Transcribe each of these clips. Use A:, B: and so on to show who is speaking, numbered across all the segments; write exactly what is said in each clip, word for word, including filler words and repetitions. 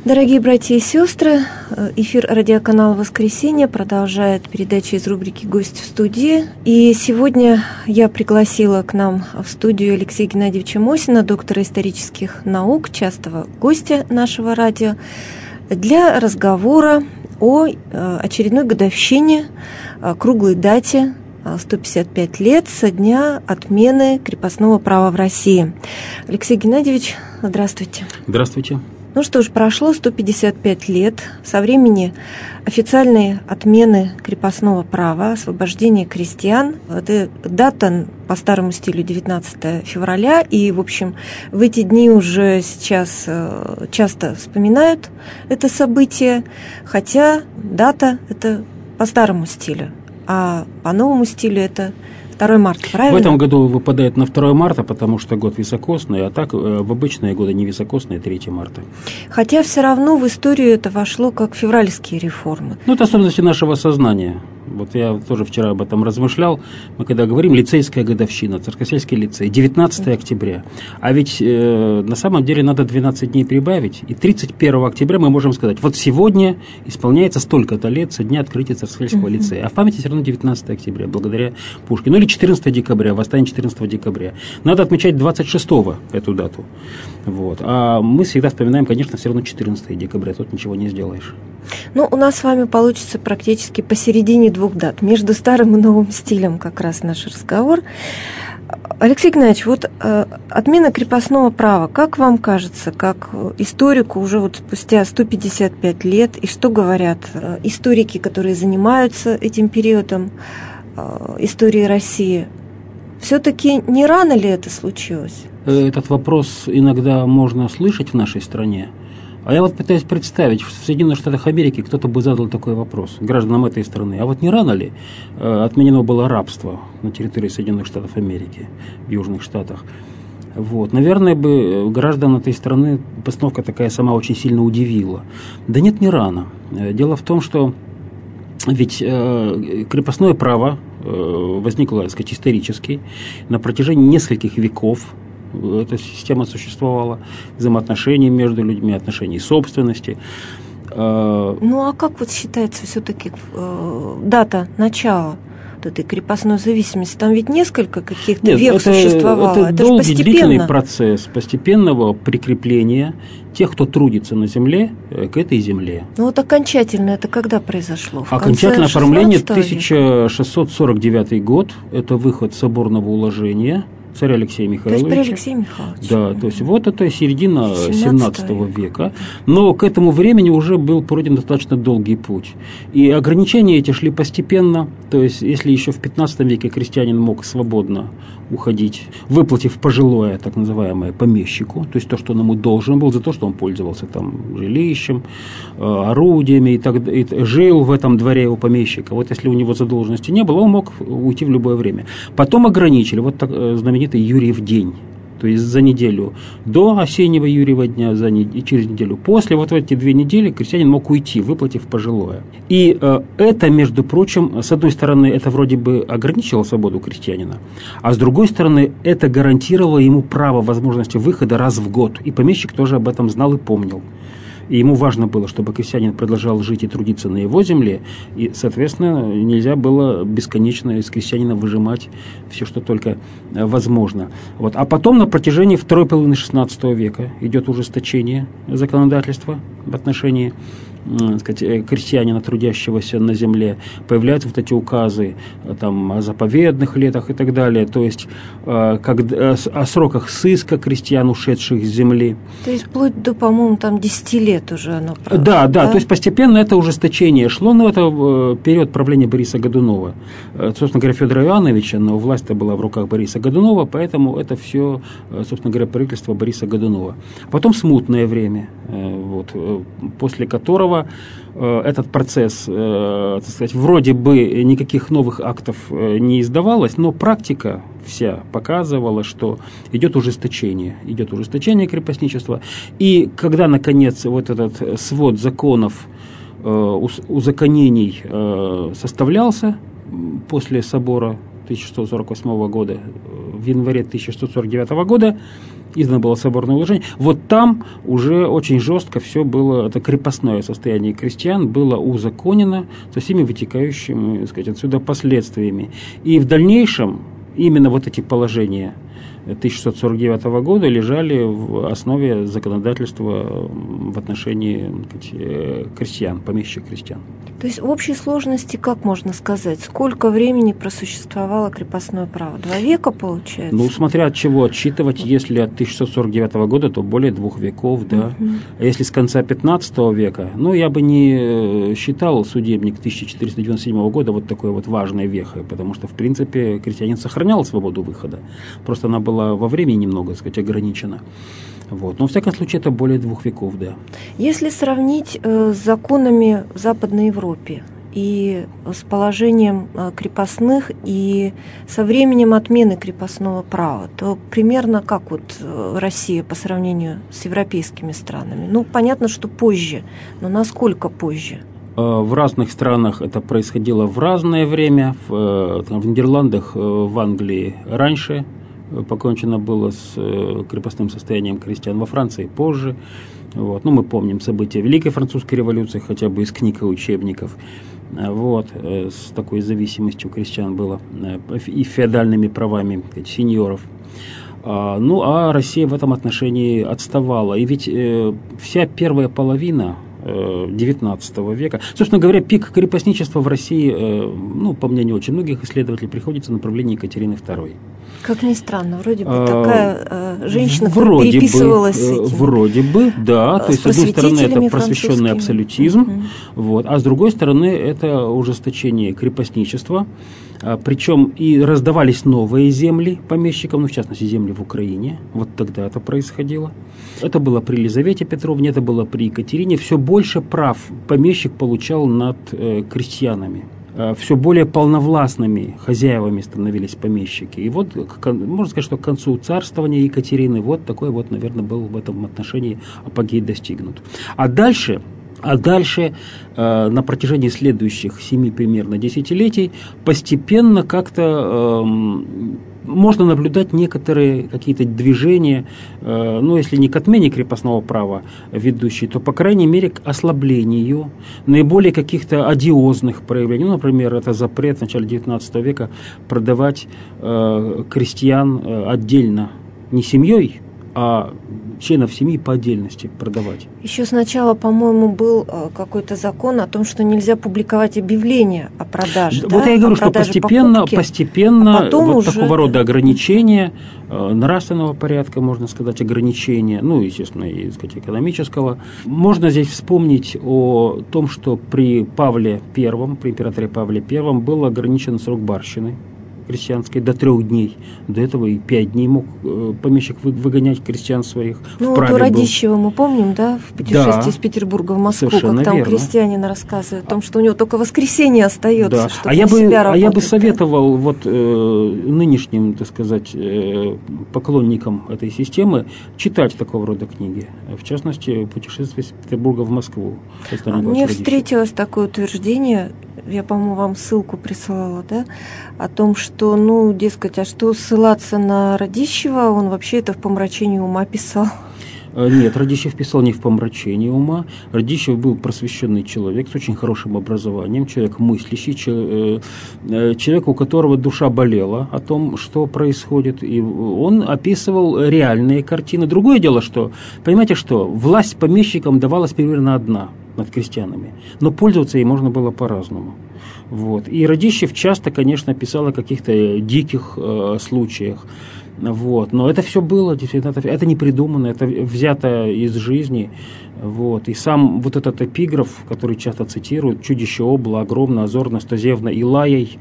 A: Дорогие братья и сестры, эфир радиоканала «Воскресенье» продолжает передача из рубрики «Гость в студии». И сегодня я пригласила к нам в студию Алексея Геннадьевича Мосина, доктора исторических наук, частого гостя нашего радио, для разговора о очередной годовщине, круглой дате, сто пятьдесят пять лет со дня отмены крепостного права в России. Алексей Геннадьевич, здравствуйте.
B: Здравствуйте.
A: Ну что ж, прошло сто пятьдесят пять лет со времени официальной отмены крепостного права, освобождения крестьян. Это дата по старому стилю девятнадцатое февраля, и, в общем, в эти дни уже сейчас часто вспоминают это событие, хотя дата это по старому стилю, а по новому стилю это второе марта, правильно?
B: В этом году выпадает на второе марта, потому что год високосный, а так в обычные годы не високосные, третье марта.
A: Хотя все равно в историю это вошло как февральские реформы.
B: Ну, это особенности нашего сознания. Вот я тоже вчера об этом размышлял. Мы когда говорим лицейская годовщина, Царскосельский лицей, девятнадцатое октября. А ведь э, на самом деле надо двенадцать дней прибавить. И тридцать первого октября мы можем сказать, вот сегодня исполняется столько-то лет со дня открытия Царскосельского uh-huh. лицея. А в памяти все равно девятнадцатое октября, благодаря Пушкину. Ну или четырнадцатое декабря, восстание четырнадцатого декабря. Надо отмечать двадцать шестого эту дату. Вот. А мы всегда вспоминаем, конечно, все равно четырнадцатое декабря. Тут ничего не сделаешь.
A: Ну, у нас с вами получится практически посередине двух дат, между старым и новым стилем как раз наш разговор. Алексей Геннадьевич, вот э, отмена крепостного права, как вам кажется, как историку уже вот спустя сто пятьдесят пять лет, и что говорят э, историки, которые занимаются этим периодом э, истории России, все-таки не рано ли это случилось?
B: Этот вопрос иногда можно слышать в нашей стране. А я вот пытаюсь представить, в Соединенных Штатах Америки кто-то бы задал такой вопрос гражданам этой страны. А вот не рано ли э, отменено было рабство на территории Соединенных Штатов Америки, в Южных Штатах? Вот. Наверное, бы граждан этой страны постановка такая сама очень сильно удивила. Да нет, не рано. Дело в том, что ведь э, крепостное право э, возникло, так сказать, исторически на протяжении нескольких веков. Эта система существовала, взаимоотношений между людьми, отношений собственности.
A: Ну, а как вот считается все-таки э, дата начала этой крепостной зависимости? Там ведь несколько каких-то
B: Нет,
A: век
B: это,
A: существовало.
B: Это,
A: это
B: долгий,
A: же постепенно.
B: длительный процесс постепенного прикрепления тех, кто трудится на земле, к этой земле.
A: Ну вот окончательно это когда произошло? В
B: Окончательное оформление тысяча шестьсот сорок девятый год, это выход соборного уложения царя Алексея Михайловича.
A: То есть при Алексее Михайловиче.
B: Да, то есть вот это середина семнадцатого века. Но к этому времени уже был пройден достаточно долгий путь. И ограничения эти шли постепенно. То есть если еще в пятнадцатом веке крестьянин мог свободно уходить, выплатив пожилое, так называемое, помещику, то есть то, что он ему должен был, за то, что он пользовался там жилищем, орудиями и так далее, жил в этом дворе у помещика. Вот если у него задолженности не было, он мог уйти в любое время. Потом ограничили. Вот так знаменитый Юрьев день. То есть за неделю до осеннего Юрьева дня, за не... через неделю после, вот в эти две недели крестьянин мог уйти, выплатив пожилое. И э, это, между прочим, с одной стороны, это вроде бы ограничило свободу крестьянина, а с другой стороны, это гарантировало ему право возможности выхода раз в год. И помещик тоже об этом знал и помнил. И ему важно было, чтобы крестьянин продолжал жить и трудиться на его земле, и, соответственно, нельзя было бесконечно из крестьянина выжимать все, что только возможно. Вот. А потом на протяжении второй половины шестнадцатого века идет ужесточение законодательства в отношении, так сказать, крестьянина, трудящегося на земле. Появляются вот эти указы там, о заповедных летах и так далее, то есть как, о сроках сыска крестьян, ушедших с земли.
A: То есть вплоть до, по-моему, там десяти лет уже оно прошло.
B: Да, да, да, то есть постепенно это ужесточение шло, но это период правления Бориса Годунова. Собственно говоря, Федора Иоанновича, но власть-то была в руках Бориса Годунова, поэтому это все, собственно говоря, правительство Бориса Годунова. Потом смутное время, вот, после которого этот процесс, так сказать, вроде бы никаких новых актов не издавалось, но практика вся показывала, что идет ужесточение, идет ужесточение крепостничества. И когда, наконец, вот этот свод законов, узаконений составлялся после собора тысяча шестьсот сорок восьмого года, в январе тысяча шестьсот сорок девятого года, издано было соборное уложение. Вот там уже очень жестко все было, это крепостное состояние крестьян было узаконено со всеми вытекающими, так сказать, отсюда последствиями. И в дальнейшем именно вот эти положения тысяча шестьсот сорок девятого года лежали в основе законодательства в отношении, так сказать, крестьян, помещичьих крестьян.
A: То есть в общей сложности, как можно сказать, сколько времени просуществовало крепостное право? Два века, получается?
B: Ну, смотря от чего отсчитывать, если от тысяча шестьсот сорок девятого года, то более двух веков, да. Uh-huh. А если с конца пятнадцатого века, ну, я бы не считал судебник тысяча четыреста девяносто седьмого года вот такой вот важной вехой, потому что, в принципе, крестьянин сохранял свободу выхода. Просто она была во времени немного, так сказать, ограничена. Вот. Но, в всяком случае, это более двух веков, да.
A: Если сравнить э, с законами в Западной Европе и с положением э, крепостных и со временем отмены крепостного права, то примерно как вот э, Россия по сравнению с европейскими странами? Ну, понятно, что позже, но насколько позже?
B: В разных странах это происходило в разное время. В, в Нидерландах, в Англии раньше покончено было с крепостным состоянием крестьян, во Франции позже. Вот. Ну, мы помним события Великой Французской революции, хотя бы из книг и учебников. Вот. С такой зависимостью крестьян было и феодальными правами сеньоров. Ну, а Россия в этом отношении отставала. И ведь вся первая половина девятнадцатого века. Собственно говоря, пик крепостничества в России, ну, по мнению очень многих исследователей, приходится на направлении Екатерины второй.
A: Как ни странно, вроде бы такая э, женщина,
B: вроде
A: которая переписывалась
B: бы,
A: с этим.
B: Вроде бы, да. То есть, с одной стороны, это просвещенный абсолютизм, uh-huh. вот, а с другой стороны, это ужесточение крепостничества. Причем и раздавались новые земли помещикам, ну, в частности, земли в Украине. Вот тогда это происходило. Это было при Елизавете Петровне, это было при Екатерине. Все больше прав помещик получал над э, крестьянами. Все более полновластными хозяевами становились помещики. И вот, можно сказать, что к концу царствования Екатерины вот такой вот, наверное, был в этом отношении апогей достигнут. А дальше... А дальше э, на протяжении следующих семи примерно десятилетий постепенно как-то э, можно наблюдать некоторые какие-то движения, э, ну, если не к отмене крепостного права ведущие, то, по крайней мере, к ослаблению наиболее каких-то одиозных проявлений. Ну, например, это запрет в начале девятнадцатого века продавать э, крестьян э, отдельно, не семьей, а членов семьи по отдельности продавать.
A: Еще сначала, по-моему, был какой-то закон о том, что нельзя публиковать объявления о продаже.
B: Вот
A: да?
B: я и говорю, что постепенно,
A: покупки,
B: постепенно
A: а вот
B: уже... такого рода ограничения,
A: uh-huh.
B: нравственного порядка, можно сказать, ограничения, ну, естественно, и, так сказать, экономического. Можно здесь вспомнить о том, что при Павле Первом, при императоре Павле Первом был ограничен срок барщины крестьянской до трех дней. До этого и пять дней мог э, помещик вы, выгонять крестьян своих.
A: Ну, вот у Радищева мы помним, да, в путешествии да, из Петербурга в Москву, как там верно. Крестьянин рассказывает о том, что у него только воскресенье остается,
B: да.
A: чтобы
B: а я бы,
A: себя
B: а
A: работать.
B: я бы советовал вот, э, нынешним, так сказать, э, поклонникам этой системы читать такого рода книги. В частности, путешествие из Петербурга в Москву.
A: А мне встретилось такое утверждение, я, по-моему, вам ссылку присылала, да, о том, что, ну, дескать, а что ссылаться на Радищева, он вообще это в помрачении ума писал.
B: Нет, Радищев писал не в помрачении ума. Радищев был просвещенный человек с очень хорошим образованием, человек мыслящий, человек, у которого душа болела о том, что происходит. И он описывал реальные картины. Другое дело, что, понимаете, что власть помещикам давалась примерно одна над крестьянами, но пользоваться ей можно было по-разному. Вот. И Радищев часто, конечно, писал о каких-то диких э, случаях. Вот. Но это все было, действительно, это, это не придумано, это взято из жизни. Вот. И сам вот этот эпиграф, который часто цитируют, «Чудище обла, огромно, озорно, стозевно и лаей»,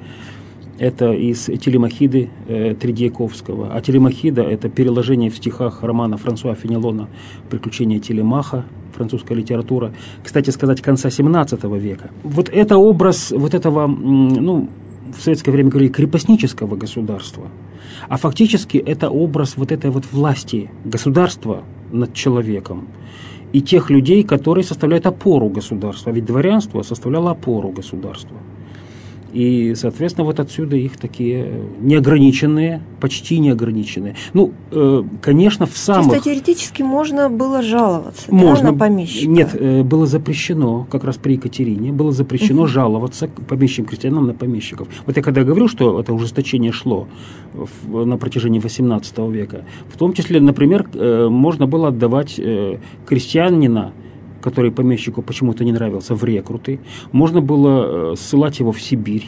B: это из Телемахиды э, Тредьяковского. А Телемахида – это переложение в стихах романа Франсуа Фенелона «Приключения Телемаха», французская литература, кстати сказать, конца семнадцатого века. Вот это образ вот этого, ну, в советское время говорили, крепостнического государства, а фактически это образ вот этой вот власти государства над человеком и тех людей, которые составляют опору государства. Ведь дворянство составляло опору государства. И, соответственно, вот отсюда их такие неограниченные, почти неограниченные. Ну, э, конечно, в самых...
A: Чисто теоретически можно было жаловаться,
B: можно,
A: да, на помещика?
B: Нет, э, было запрещено, как раз при Екатерине, было запрещено uh-huh. жаловаться помещичьим крестьянам на помещиков. Вот я когда говорю, что это ужесточение шло в, на протяжении восемнадцатого века, в том числе, например, э, можно было отдавать э, крестьянина, который помещику почему-то не нравился, в рекруты. Можно было ссылать его в Сибирь,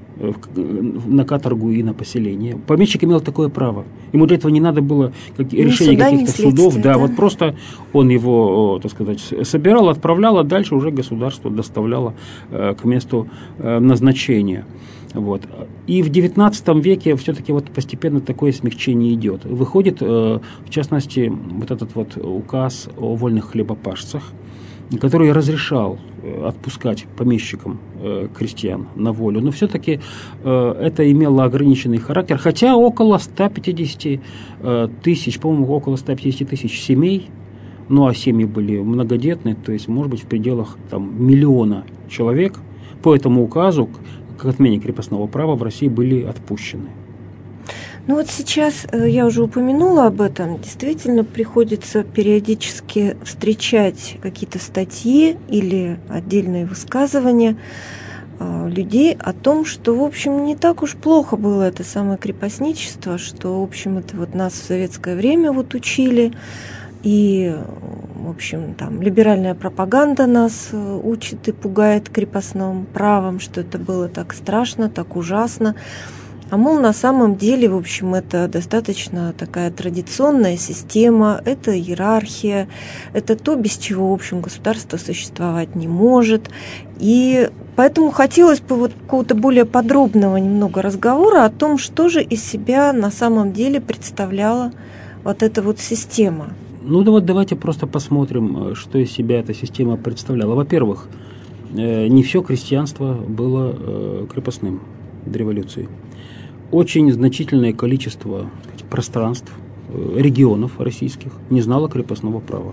B: на каторгу и на поселение. Помещик имел такое право. Ему для этого не надо было как, решения каких-то судов. Да, да, вот просто он его, так сказать, собирал, отправлял, а дальше уже государство доставляло к месту назначения. Вот. И в девятнадцатом веке все-таки вот постепенно такое смягчение идет. Выходит, в частности, вот этот вот указ о вольных хлебопашцах, который разрешал отпускать помещикам э, крестьян на волю, но все-таки э, это имело ограниченный характер, хотя около ста пятидесяти э, тысяч, по-моему, около ста пятидесяти тысяч семей, ну а семьи были многодетные, то есть, может быть, в пределах там, миллиона человек по этому указу к отмене крепостного права в России были отпущены.
A: Ну вот сейчас, я уже упомянула об этом, действительно приходится периодически встречать какие-то статьи или отдельные высказывания людей о том, что, в общем, не так уж плохо было это самое крепостничество, что, в общем, это вот нас в советское время вот учили, и, в общем, там либеральная пропаганда нас учит и пугает крепостным правом, что это было так страшно, так ужасно. А мол, на самом деле, в общем, это достаточно такая традиционная система, это иерархия, это то, без чего, в общем, государство существовать не может. И поэтому хотелось бы вот какого-то более подробного немного разговора о том, что же из себя на самом деле представляла вот эта вот система.
B: Ну да вот давайте просто посмотрим, что из себя эта система представляла. Во-первых, не все крестьянство было крепостным до революции. Очень значительное количество пространств, регионов российских не знало крепостного права.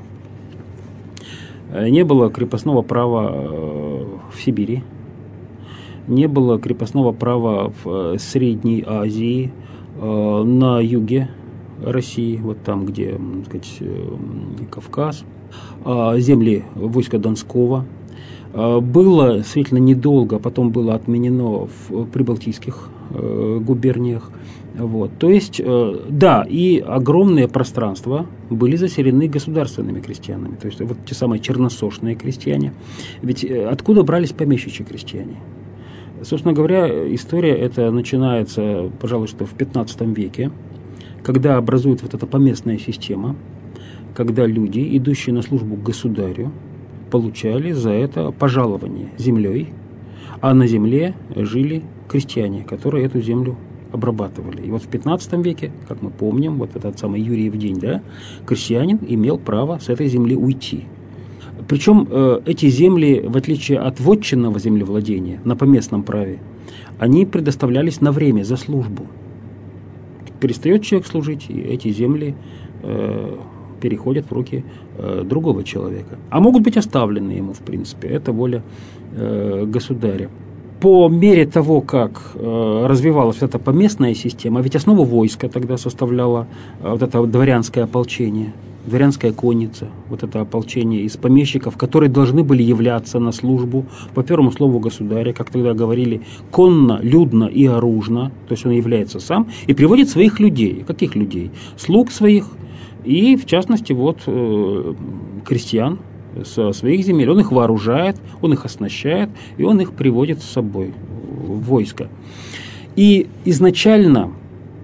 B: Не было крепостного права в Сибири, не было крепостного права в Средней Азии, на юге России, вот там, где, так сказать, Кавказ, земли войска Донского. Было действительно недолго, потом было отменено в прибалтийских губерниях. Вот. То есть, да, и огромные пространства были заселены государственными крестьянами, то есть вот те самые черносошные крестьяне. Ведь откуда брались помещичьи крестьяне? Собственно говоря, история эта начинается, пожалуй, что в пятнадцатом веке, когда образуется вот эта поместная система, когда люди, идущие на службу к государю, получали за это пожалование землей, а на земле жили крестьяне, которые эту землю обрабатывали. И вот в пятнадцатом веке, как мы помним, вот этот самый Юрьев день, да, крестьянин имел право с этой земли уйти. Причем э, эти земли, в отличие от вотчинного землевладения на поместном праве, они предоставлялись на время за службу. Перестает человек служить, и эти земли э, переходят в руки э, другого человека. А могут быть оставлены ему, в принципе. Это воля э, государя. По мере того, как э, развивалась вот эта поместная система, ведь основу войска тогда составляло э, вот это дворянское ополчение, дворянская конница, вот это ополчение из помещиков, которые должны были являться на службу по первому слову государя, как тогда говорили, конно, людно и оружно, то есть он является сам, и приводит своих людей. Каких людей? Слуг своих и, в частности, вот э, крестьян со своих земель. Он их вооружает, он их оснащает, и он их приводит с собой в войско. И изначально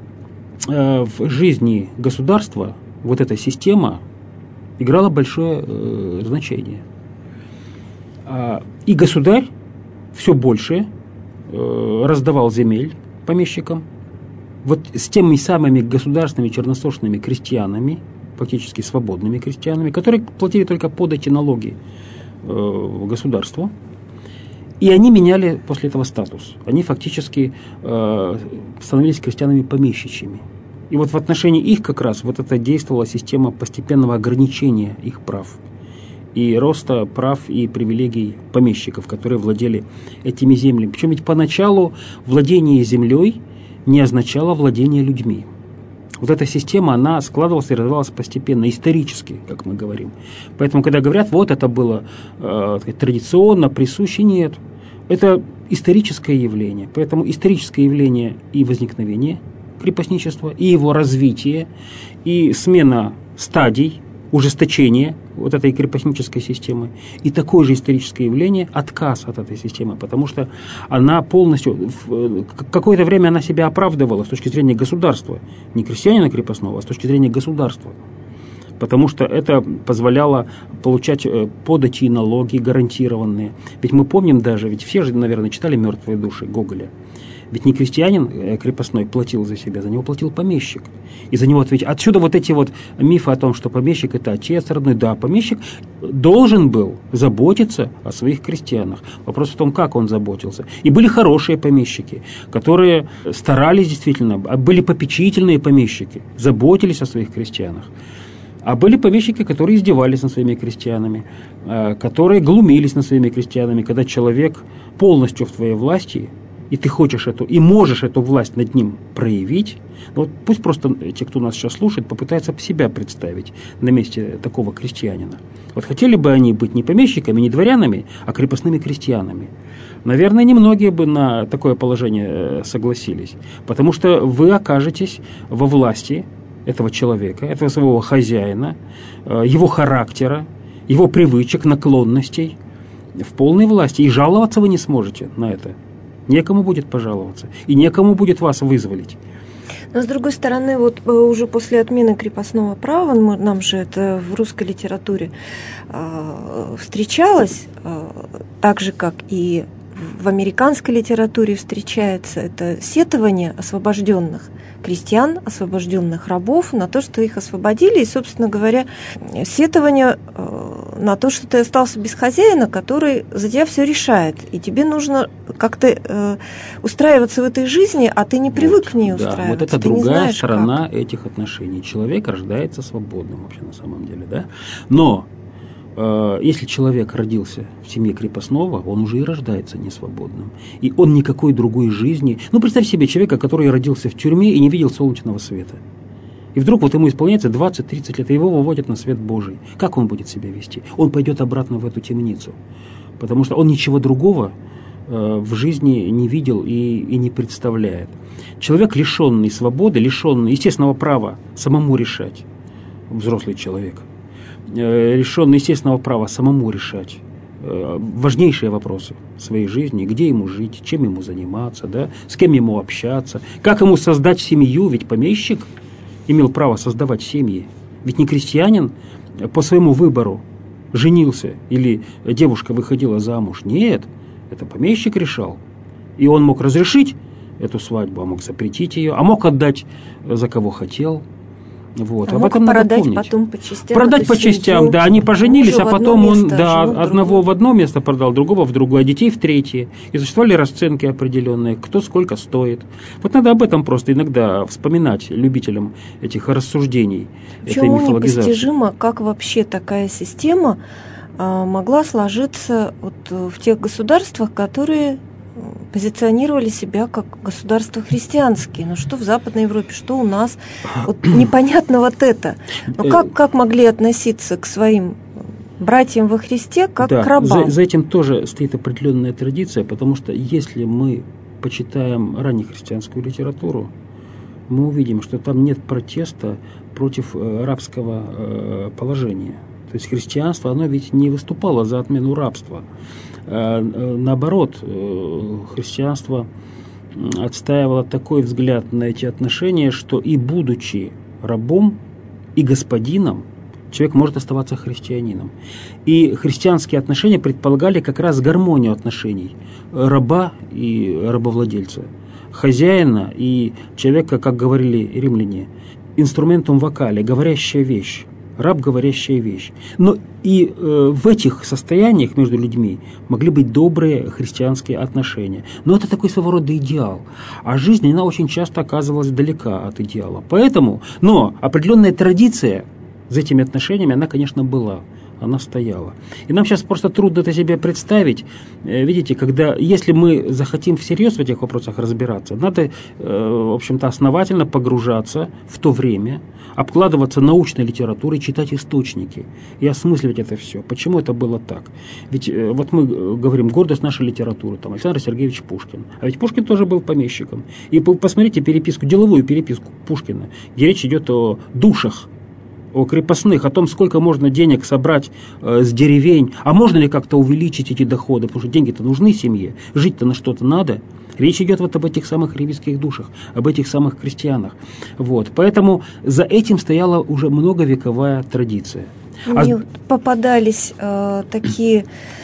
B: э, в жизни государства вот эта система играла большое э, значение. А, и государь все больше э, раздавал земель помещикам. Вот с теми самыми государственными черносошными крестьянами, фактически свободными крестьянами, которые платили только подати налоги э, государству. И они меняли после этого статус. Они фактически э, становились крестьянами помещичьими. И вот в отношении их как раз вот это действовала система постепенного ограничения их прав. и роста прав и привилегий помещиков, которые владели этими землями. Причем ведь поначалу владение землей не означало владение людьми. Вот эта система, она складывалась и развивалась постепенно, исторически, как мы говорим. Поэтому, когда говорят, вот это было э, традиционно, присуще, нет. Это историческое явление. Поэтому историческое явление и возникновение крепостничества, и его развитие, и смена стадий, ужесточение вот этой крепостнической системы, и такое же историческое явление отказ от этой системы, потому что она полностью, в какое-то время она себя оправдывала с точки зрения государства, не крестьянина крепостного, а с точки зрения государства, потому что это позволяло получать подати и налоги гарантированные. Ведь мы помним даже, ведь все же, наверное, читали «Мертвые души» Гоголя. Ведь не крестьянин крепостной платил за себя, за него платил помещик. И за него отвечал. Отсюда вот эти вот мифы о том, что помещик – это отец родной. Да, помещик должен был заботиться о своих крестьянах. Вопрос в том, как он заботился. И были хорошие помещики, которые старались действительно, были попечительные помещики, заботились о своих крестьянах. А были помещики, которые издевались над своими крестьянами, которые глумились над своими крестьянами, когда человек полностью в твоей власти – и ты хочешь эту, и можешь эту власть над ним проявить, ну вот пусть просто те, кто нас сейчас слушает, попытаются себя представить на месте такого крестьянина. Вот хотели бы они быть не помещиками, не дворянами, а крепостными крестьянами. Наверное, немногие бы на такое положение согласились, потому что вы окажетесь во власти этого человека, этого своего хозяина, его характера, его привычек, наклонностей, в полной власти, и жаловаться вы не сможете на это. Некому будет пожаловаться, и некому будет вас вызволить.
A: Но, с другой стороны, вот уже после отмены крепостного права, нам же это в русской литературе э, встречалось, э, так же, как и в американской литературе встречается, это сетование освобожденных крестьян, освобожденных рабов на то, что их освободили, и, собственно говоря, сетование на то, что ты остался без хозяина, который за тебя все решает, и тебе нужно как-то э, устраиваться в этой жизни, а ты не привык вот, к ней устраиваться.
B: Да, вот это другая знаешь, сторона как. Этих отношений. Человек рождается свободным вообще на самом деле, да? Но э, если человек родился в семье крепостного, он уже и рождается несвободным. И он никакой другой жизни... Ну, представь себе человека, который родился в тюрьме и не видел солнечного света. И вдруг вот ему исполняется двадцать-тридцать лет, и его выводят на свет Божий. Как он будет себя вести? Он пойдет обратно в эту темницу. Потому что он ничего другого э, в жизни не видел и, и не представляет. Человек, лишенный свободы, лишенный естественного права самому решать, взрослый человек, э, лишенный естественного права самому решать э, важнейшие вопросы своей жизни, где ему жить, чем ему заниматься, да, с кем ему общаться, как ему создать семью, ведь помещик имел право создавать семьи. Ведь не крестьянин по своему выбору женился или девушка выходила замуж. Нет, это помещик решал. И он мог разрешить эту свадьбу, а мог запретить ее, а мог отдать за кого хотел. Вот.
A: А Об этом продать надо потом по частям.
B: Продать по частям, да. Они поженились, а потом он да, одного в одно место продал, другого в другое, а детей в третье. И существовали расценки определенные, кто сколько стоит. Вот надо об этом просто иногда вспоминать любителям этих рассуждений, этой мифологизации.
A: Непостижимо, как вообще такая система могла сложиться вот в тех государствах, которые позиционировали себя как государства христианские. Ну что в Западной Европе, что у нас. Вот непонятно вот это. Но как, как могли относиться к своим братьям во Христе, как
B: да,
A: к рабам?
B: За, за этим тоже стоит определенная традиция, потому что если мы почитаем раннехристианскую литературу, мы увидим, что там нет протеста против рабского положения. То есть христианство, оно ведь не выступало за отмену рабства. Наоборот, христианство отстаивало такой взгляд на эти отношения, что и будучи рабом, и господином, человек может оставаться христианином. И христианские отношения предполагали как раз гармонию отношений раба и рабовладельца, хозяина и человека, как говорили римляне, инструментум вокали, говорящая вещь. Раб – говорящая вещь. Но и э, в этих состояниях между людьми могли быть добрые христианские отношения. Но это такой своего рода идеал. А жизнь, она очень часто оказывалась далека от идеала. Поэтому, но определенная традиция за этими отношениями, она, конечно, была. она стояла. И нам сейчас просто трудно это себе представить. Видите, когда, если мы захотим всерьез в этих вопросах разбираться, надо, в общем-то, основательно погружаться в то время, обкладываться научной литературой, читать источники и осмысливать это все. Почему это было так? Ведь вот мы говорим, гордость нашей литературы, там, Александр Сергеевич Пушкин. А ведь Пушкин тоже был помещиком. И посмотрите переписку, деловую переписку Пушкина, где речь идет о душах, о крепостных, о том, сколько можно денег собрать э, с деревень, а можно ли как-то увеличить эти доходы, потому что деньги-то нужны семье, жить-то на что-то надо. Речь идет вот об этих самых ревизских душах, об этих самых крестьянах. Вот. Поэтому за этим стояла уже многовековая традиция.
A: Мне а... попадались э, такие...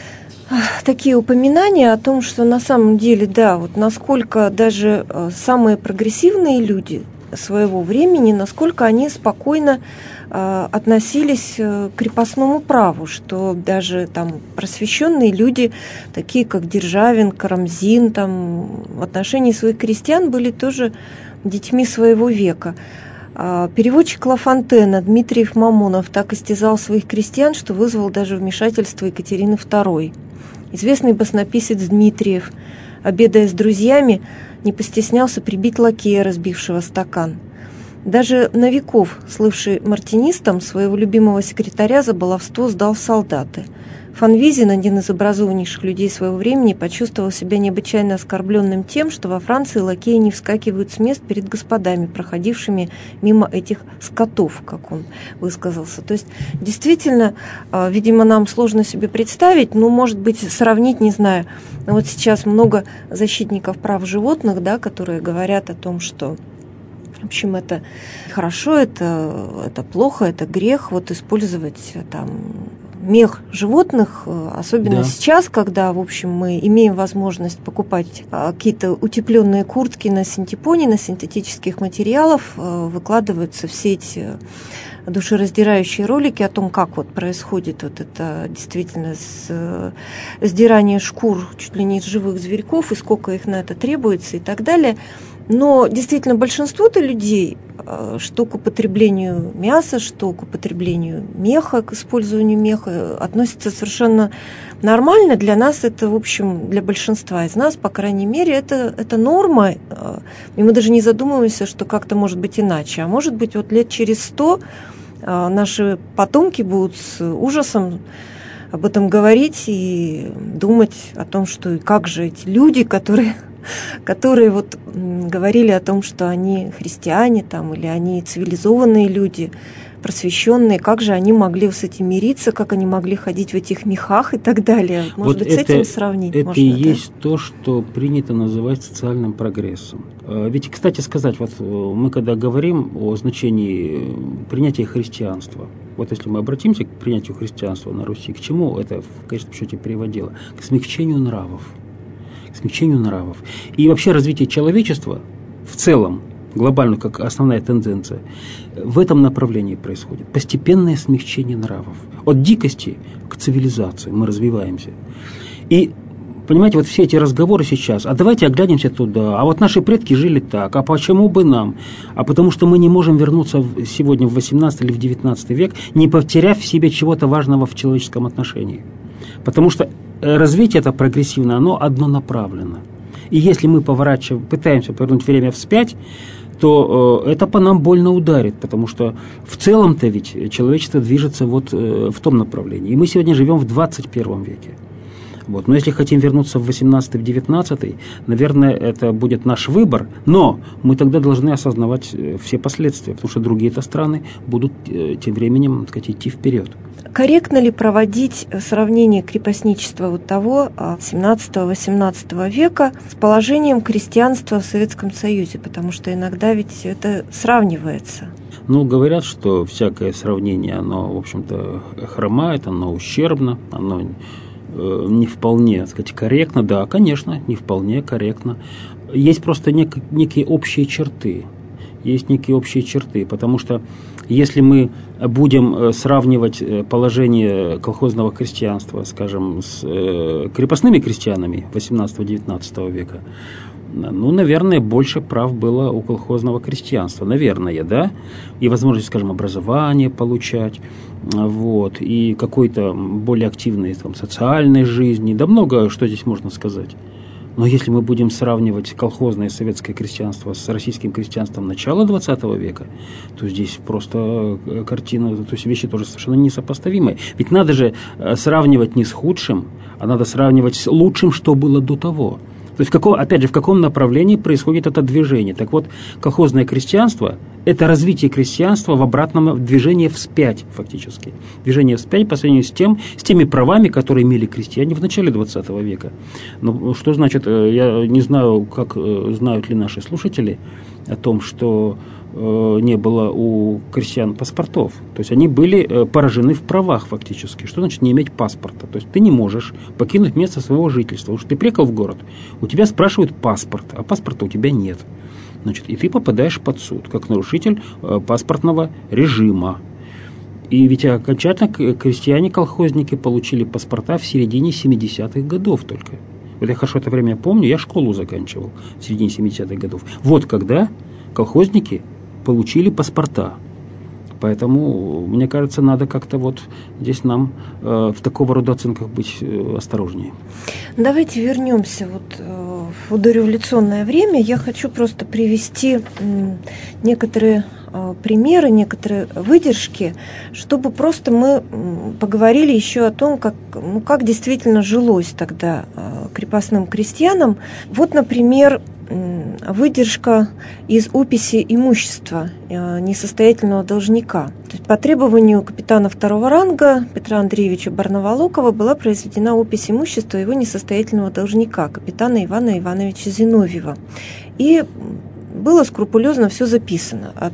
A: такие упоминания о том, что на самом деле, да, вот насколько даже э, самые прогрессивные люди своего времени, насколько они спокойно э, относились э, к крепостному праву, что даже там просвещенные люди, такие как Державин, Карамзин, там, в отношении своих крестьян были тоже детьми своего века. Э, переводчик Ла Фонтена Дмитриев Мамонов так истязал своих крестьян, что вызвал даже вмешательство Екатерины второй. Известный баснописец Дмитриев, обедая с друзьями, не постеснялся прибить лакея, разбившего стакан. Даже Новиков, слывший мартинистом, своего любимого секретаря за баловство сдал в солдаты. Фанвизин, один из образованнейших людей своего времени, почувствовал себя необычайно оскорбленным тем, что во Франции лакеи не вскакивают с мест перед господами, проходившими мимо этих скотов, как он высказался. То есть, действительно, видимо, нам сложно себе представить, ну, может быть, сравнить, не знаю, вот сейчас много защитников прав животных, да, которые говорят о том, что в общем, это хорошо, это, это плохо, это грех, вот использовать там мех животных, особенно да. сейчас, когда, в общем, мы имеем возможность покупать какие-то утепленные куртки на синтепоне, на синтетических материалах, выкладываются все эти душераздирающие ролики о том, как вот происходит вот это действительно с, сдирание шкур чуть ли не из живых зверьков, и сколько их на это требуется и так далее. Но действительно большинство-то людей, что к употреблению мяса, что к употреблению меха, к использованию меха, относятся совершенно нормально. Для нас это, в общем, для большинства из нас, по крайней мере, это, это норма. И мы даже не задумываемся, что как-то может быть иначе. А может быть, вот лет через сто наши потомки будут с ужасом об этом говорить и думать о том, что и как же эти люди, которые... которые вот говорили о том, что они христиане там, или они цивилизованные люди, просвещенные, как же они могли с этим мириться, как они могли ходить в этих мехах и так далее. Может вот быть, это, с этим сравнить
B: это
A: можно?
B: Это и да? есть то, что принято называть социальным прогрессом. Ведь, кстати сказать, вот мы когда говорим о значении принятия христианства, вот если мы обратимся к принятию христианства на Руси, к чему это в конечном счете приводило? К смягчению нравов. К смягчению нравов. И вообще развитие человечества в целом, глобально, как основная тенденция, в этом направлении происходит. Постепенное смягчение нравов. От дикости к цивилизации мы развиваемся. И, понимаете, вот все эти разговоры сейчас, а давайте оглянемся туда, а вот наши предки жили так, а почему бы нам? А потому что мы не можем вернуться сегодня в восемнадцатый или в девятнадцатый век, не потеряв в себе чего-то важного в человеческом отношении. Потому что развитие это прогрессивное, оно однонаправленно. И если мы поворачиваем, пытаемся повернуть время вспять, то э, это по нам больно ударит, потому что в целом-то ведь человечество движется вот э, в том направлении. И мы сегодня живем в двадцать первом веке. Вот. Но если хотим вернуться в восемнадцатый, в девятнадцатый, наверное, это будет наш выбор, но мы тогда должны осознавать все последствия, потому что другие-то страны будут э, тем временем, так сказать, идти вперед.
A: Корректно ли проводить сравнение крепостничества вот того семнадцатого-восемнадцатого века с положением крестьянства в Советском Союзе? Потому что иногда ведь это сравнивается.
B: Ну, говорят, что всякое сравнение, оно, в общем-то, хромает, оно ущербно, оно э, не вполне, так сказать, корректно. Да, конечно, не вполне корректно. Есть просто нек- некие общие черты. Есть некие общие черты, потому что если мы будем сравнивать положение колхозного крестьянства, скажем, с крепостными крестьянами восемнадцатого-девятнадцатого века, ну, наверное, больше прав было у колхозного крестьянства, наверное, да, и возможность, скажем, образования получать, вот, и какой-то более активной там, социальной жизни, да много что здесь можно сказать. Но если мы будем сравнивать колхозное советское крестьянство с российским крестьянством начала двадцатого века, то здесь просто картина, то есть вещи тоже совершенно несопоставимые. Ведь надо же сравнивать не с худшим, а надо сравнивать с лучшим, что было до того. То есть, в каком, опять же, в каком направлении происходит это движение. Так вот, колхозное крестьянство – это развитие крестьянства в обратном движении вспять, фактически. Движение вспять по сравнению с, тем, с теми правами, которые имели крестьяне в начале двадцатого века. Но что значит, я не знаю, как знают ли наши слушатели о том, что не было у крестьян паспортов. То есть они были поражены в правах фактически. Что значит не иметь паспорта? То есть ты не можешь покинуть место своего жительства. Уж ты приехал в город, у тебя спрашивают паспорт, а паспорта у тебя нет. Значит, и ты попадаешь под суд, как нарушитель паспортного режима. И ведь окончательно крестьяне-колхозники получили паспорта в середине семидесятых годов только. Вот я хорошо это время помню, я школу заканчивал в середине семидесятых годов. Вот когда колхозники получили паспорта. Поэтому, мне кажется, надо как-то вот здесь нам э, в такого рода оценках быть э, осторожнее.
A: Давайте вернемся вот э, в дореволюционное время. Я хочу просто привести э, некоторые э, примеры, некоторые выдержки, чтобы просто мы э, поговорили еще о том, как, ну, как действительно жилось тогда э, крепостным крестьянам. Вот, например, выдержка из описи имущества несостоятельного должника. То есть по требованию капитана второго ранга Петра Андреевича Барнаволокова была произведена опись имущества его несостоятельного должника, капитана Ивана Ивановича Зиновьева. И было скрупулезно все записано, от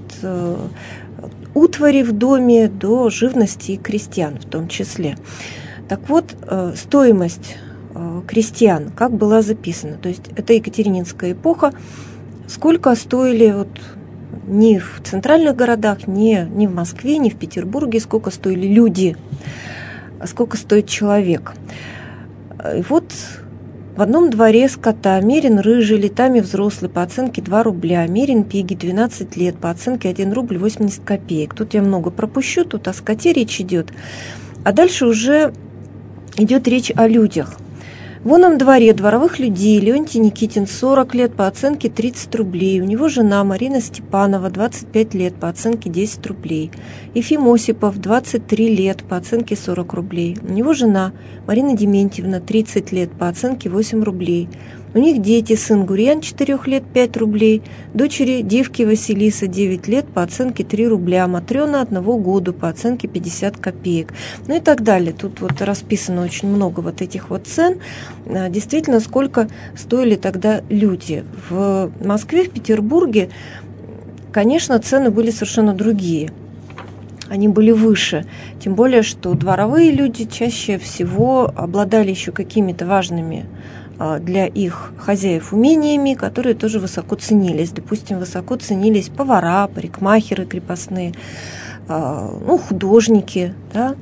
A: утвари в доме до живности и крестьян в том числе. Так вот, стоимость крестьян, как была записана. То есть это Екатерининская эпоха. Сколько стоили вот ни в центральных городах, ни, ни в Москве, ни в Петербурге, сколько стоили люди, сколько стоит человек. И вот в одном дворе скота мерин рыжий, летами взрослый, по оценке два рубля, мерин пеги двенадцать лет, по оценке один рубль восемьдесят копеек. Тут я много пропущу, тут о скоте речь идет. А дальше уже идет речь о людях. В оном дворе дворовых людей Леонтий Никитин, сорок лет, по оценке тридцать рублей. У него жена Марина Степанова, двадцать пять лет, по оценке десять рублей. Ефим Осипов, двадцать три лет, по оценке сорок рублей. У него жена Марина Дементьевна, тридцать лет, по оценке восемь рублей. У них дети, сын Гурьян, четырех лет, пять рублей, дочери девки Василиса, девять лет, по оценке три рубля, Матрена одного года, по оценке пятьдесят копеек. Ну и так далее. Тут вот расписано очень много вот этих вот цен. Действительно, сколько стоили тогда люди. В Москве, в Петербурге, конечно, цены были совершенно другие. Они были выше. Тем более, что дворовые люди чаще всего обладали еще какими-то важными для их хозяев умениями, которые тоже высоко ценились. Допустим, высоко ценились повара, парикмахеры крепостные, ну, художники, да,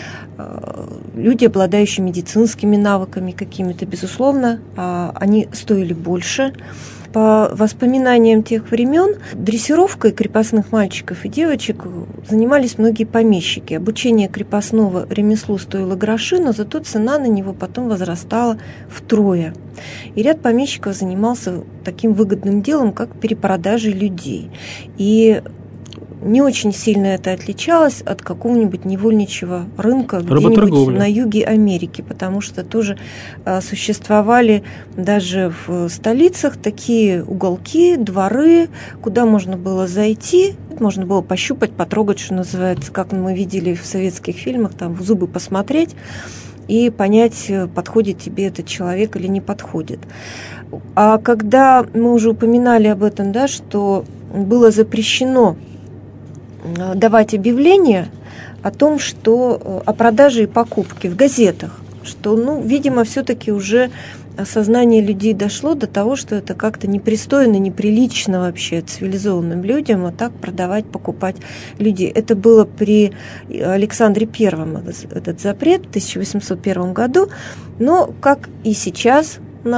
A: люди, обладающие медицинскими навыками какими-то, безусловно, они стоили больше. По воспоминаниям тех времен, дрессировкой крепостных мальчиков и девочек занимались многие помещики. Обучение крепостного ремеслу стоило гроши, но зато цена на него потом возрастала втрое. И ряд помещиков занимался таким выгодным делом, как перепродажей людей. И не очень сильно это отличалось от какого-нибудь невольничьего рынка где-нибудь на юге Америки, потому что тоже а, существовали даже в столицах такие уголки, дворы, куда можно было зайти, можно было пощупать, потрогать, что называется, как мы видели в советских фильмах, там в зубы посмотреть и понять, подходит тебе этот человек или не подходит. А когда мы уже упоминали об этом, да, что было запрещено давать объявления о том, что о продаже и покупке в газетах, что, ну, видимо, все-таки уже сознание людей дошло до того, что это как-то непристойно, неприлично вообще цивилизованным людям вот так продавать, покупать людей. Это было при Александре Первом, этот запрет в тысяча восемьсот первом году, но, как и сейчас у нас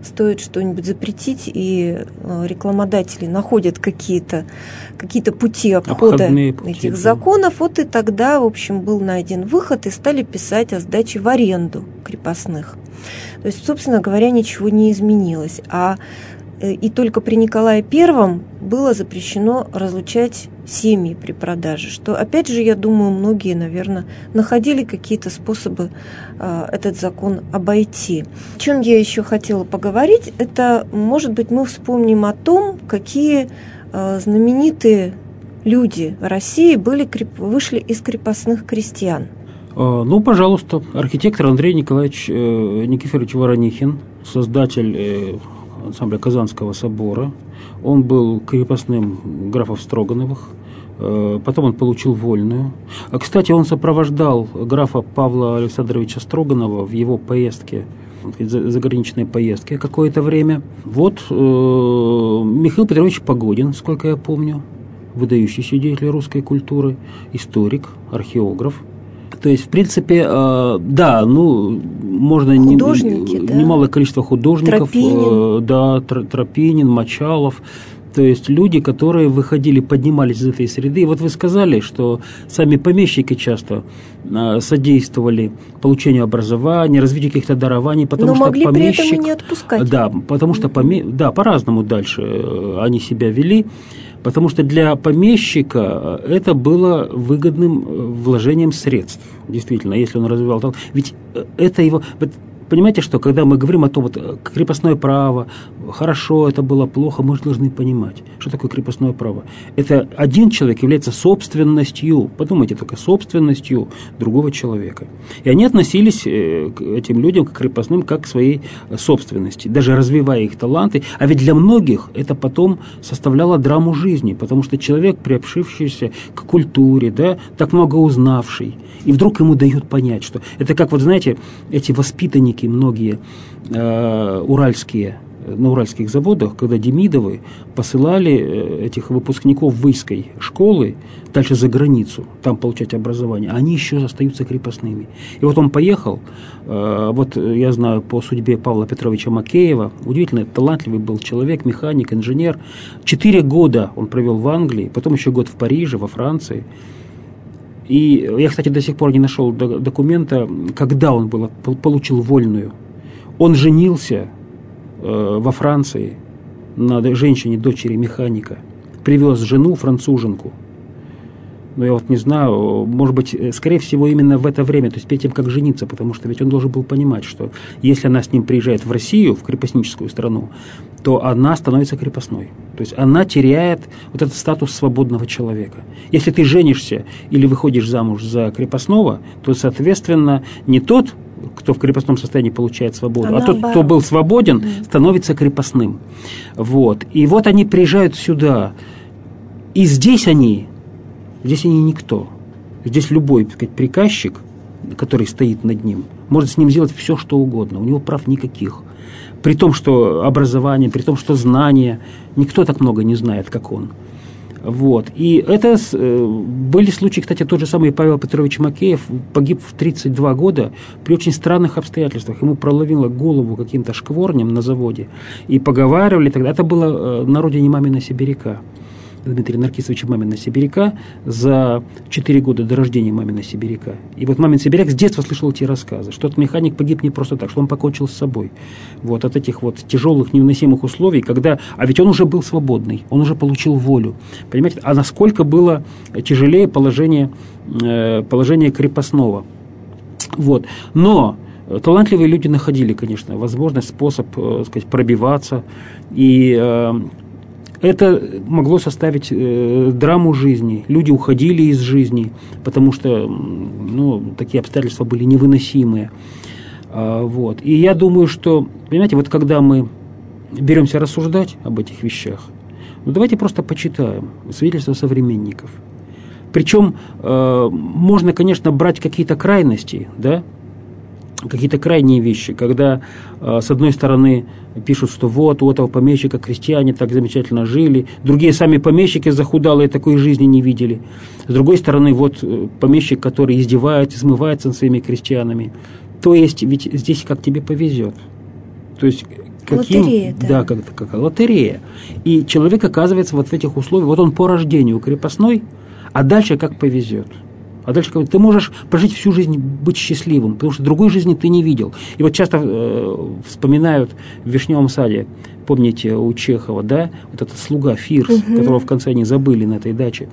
A: стоит что-нибудь запретить, и рекламодатели находят какие-то, какие-то пути обхода пути, этих да. законов, вот и тогда, в общем, был найден выход, и стали писать о сдаче в аренду крепостных. То есть, собственно говоря, ничего не изменилось. А и только при Николае Первом было запрещено разлучать семьи при продаже, что, опять же, я думаю, многие, наверное, находили какие-то способы э, этот закон обойти. О чем я еще хотела поговорить, это, может быть, мы вспомним о том, какие э, знаменитые люди России были, вышли из крепостных крестьян.
B: Ну, пожалуйста, архитектор Андрей Николаевич э, Никифорович Воронихин, создатель э, ансамбля Казанского собора. Он был крепостным графов Строгановых, потом он получил вольную. Кстати, он сопровождал графа Павла Александровича Строганова в его поездке, заграничной поездке какое-то время. Вот э, Михаил Петрович Погодин, сколько я помню, выдающийся деятель русской культуры, историк, археограф. То есть, в принципе, э, да, ну, можно не, да? немалое количество художников,
A: Тропинин.
B: Э, да, Тропинин, Мочалов, то есть люди, которые выходили, поднимались из этой среды. И вот вы сказали, что сами помещики часто э, содействовали получению образования, развитию каких-то дарований, потому
A: Но
B: что
A: могли
B: помещик,
A: при этом и не отпускать.
B: Да, потому что поме, да, по-разному дальше они себя вели. Потому что для помещика это было выгодным вложением средств. Действительно, если он развивал талант. Ведь это его... Понимаете, что когда мы говорим о том, вот, крепостное право, хорошо это было, плохо, мы же должны понимать, что такое крепостное право. Это один человек является собственностью, подумайте только, собственностью другого человека. И они относились к этим людям, к крепостным, как к своей собственности, даже развивая их таланты. А ведь для многих это потом составляло драму жизни, потому что человек, приобщившийся к культуре, да, так много узнавший, и вдруг ему дают понять, что это как, вот знаете, эти воспитанники, многие э, уральские, на уральских заводах, когда Демидовы посылали этих выпускников войской школы дальше за границу, там получать образование, они еще остаются крепостными. И вот он поехал, э, вот я знаю по судьбе Павла Петровича Макеева, удивительно талантливый был человек, механик, инженер. Четыре года он провел в Англии, потом еще год в Париже, во Франции. И я, кстати, до сих пор не нашел документа, когда он был, получил вольную. Он женился э, во Франции на женщине, дочери механика. Привез жену, француженку. Но я вот не знаю, может быть, скорее всего, именно в это время, то есть перед тем, как жениться, потому что ведь он должен был понимать, что если она с ним приезжает в Россию, в крепостническую страну, то она становится крепостной. То есть она теряет вот этот статус свободного человека. Если ты женишься или выходишь замуж за крепостного, то, соответственно, не тот, кто в крепостном состоянии получает свободу, а, а тот, кто был свободен, mm-hmm. становится крепостным. Вот. И вот они приезжают сюда, и здесь они... Здесь они никто. Здесь любой, так сказать, приказчик, который стоит над ним, может с ним сделать все, что угодно. У него прав никаких. При том, что образование, при том, что знания, никто так много не знает, как он. Вот. И это были случаи, кстати, тот же самый Павел Петрович Макеев погиб в тридцать два года при очень странных обстоятельствах. Ему проломило голову каким-то шкворнем на заводе. И поговаривали тогда. Это было на родине Мамина Сибиряка. Дмитрия Наркисовича Мамина Сибиряка за четыре года до рождения Мамина Сибиряка. И вот Мамин Сибиряк с детства слышал эти рассказы, что этот механик погиб не просто так, что он покончил с собой. Вот от этих вот тяжелых, невыносимых условий, когда... А ведь он уже был свободный, он уже получил волю. Понимаете? А насколько было тяжелее положение, положение крепостного. Вот. Но талантливые люди находили, конечно, возможность, способ, так сказать, пробиваться. И... Это могло составить э, драму жизни. Люди уходили из жизни, потому что ну, такие обстоятельства были невыносимые. А, вот. И я думаю, что, понимаете, вот когда мы беремся рассуждать об этих вещах, ну давайте просто почитаем свидетельства современников. Причем э, можно, конечно, брать какие-то крайности, да, какие-то крайние вещи, когда э, с одной стороны пишут, что вот у этого помещика крестьяне так замечательно жили, другие сами помещики захудалые такой жизни не видели. С другой стороны, вот э, помещик, который издевается, измывается над своими крестьянами. То есть, ведь здесь как тебе повезет. То есть, каким,
A: лотерея, да.
B: Да, как, как лотерея. И человек оказывается вот в этих условиях, вот он по рождению крепостной, а дальше как повезет. А дальше ты можешь прожить всю жизнь, быть счастливым, потому что другой жизни ты не видел. И вот часто э, вспоминают в «Вишневом саде», помните, у Чехова, да, вот этот слуга Фирс, угу. которого в конце они забыли на этой даче,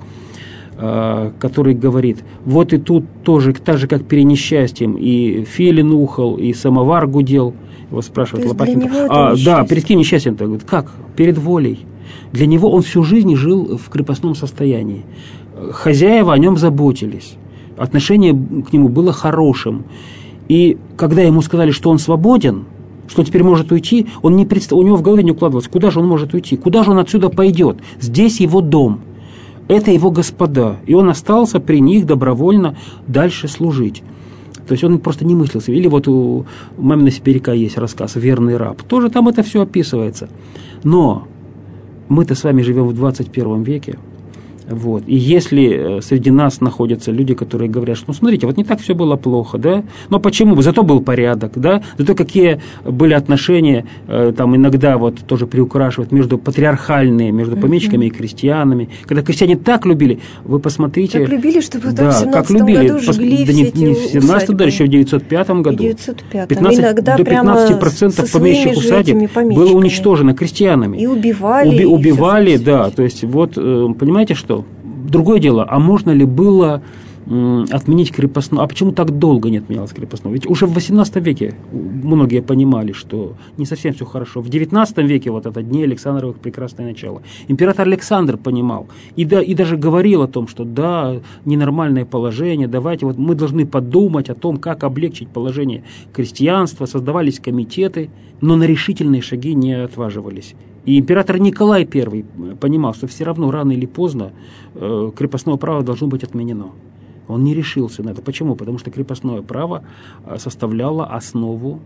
B: э, который говорит, вот и тут тоже, так же, как перед несчастьем, и филин ухал, и самовар гудел. Его спрашивает Лопахин. А, да, перед кем несчастьем-то? Говорит, как? Перед волей. Для него он всю жизнь жил в крепостном состоянии. Хозяева о нем заботились. Отношение к нему было хорошим. И когда ему сказали, что он свободен, что теперь может уйти, он не представ... у него в голове не укладывалось, куда же он может уйти, куда же он отсюда пойдет. Здесь его дом, это его господа. И он остался при них добровольно дальше служить. То есть он просто не мыслился. Или вот у Мамина Сибиряка есть рассказ «Верный раб». Тоже там это все описывается. Но мы-то с вами живем в двадцать первом веке. Вот. И если среди нас находятся люди, которые говорят, что, ну, смотрите, вот не так все было плохо, да, но почему? Зато был порядок, да, зато какие были отношения, там иногда вот тоже приукрашивают, между патриархальные, между помещиками и крестьянами, когда крестьяне так любили, вы посмотрите.
A: Так любили, что потом
B: да,
A: в семнадцатом году жгли
B: да,
A: все
B: не,
A: эти
B: не в семнадцатом, да, еще в девятьсот пятом году.
A: девятьсот пятом.
B: пятнадцать,
A: иногда
B: до пятнадцати процентов помещичьих усадеб было уничтожено крестьянами.
A: И убивали.
B: Уби,
A: и
B: убивали, да, то есть вот, понимаете что? Другое дело, а можно ли было м, отменить крепостное? А почему так долго не отменялось крепостное? Ведь уже в восемнадцатом веке многие понимали, что не совсем все хорошо. В девятнадцатом веке вот это дни Александровых прекрасное начало. Император Александр понимал и, да, и даже говорил о том, что да, ненормальное положение, давайте, вот мы должны подумать о том, как облегчить положение крестьянства, создавались комитеты, но на решительные шаги не отваживались. И император Николай Первый понимал, что все равно рано или поздно э, крепостное право должно быть отменено. Он не решился на это. Почему? Потому что крепостное право составляло основу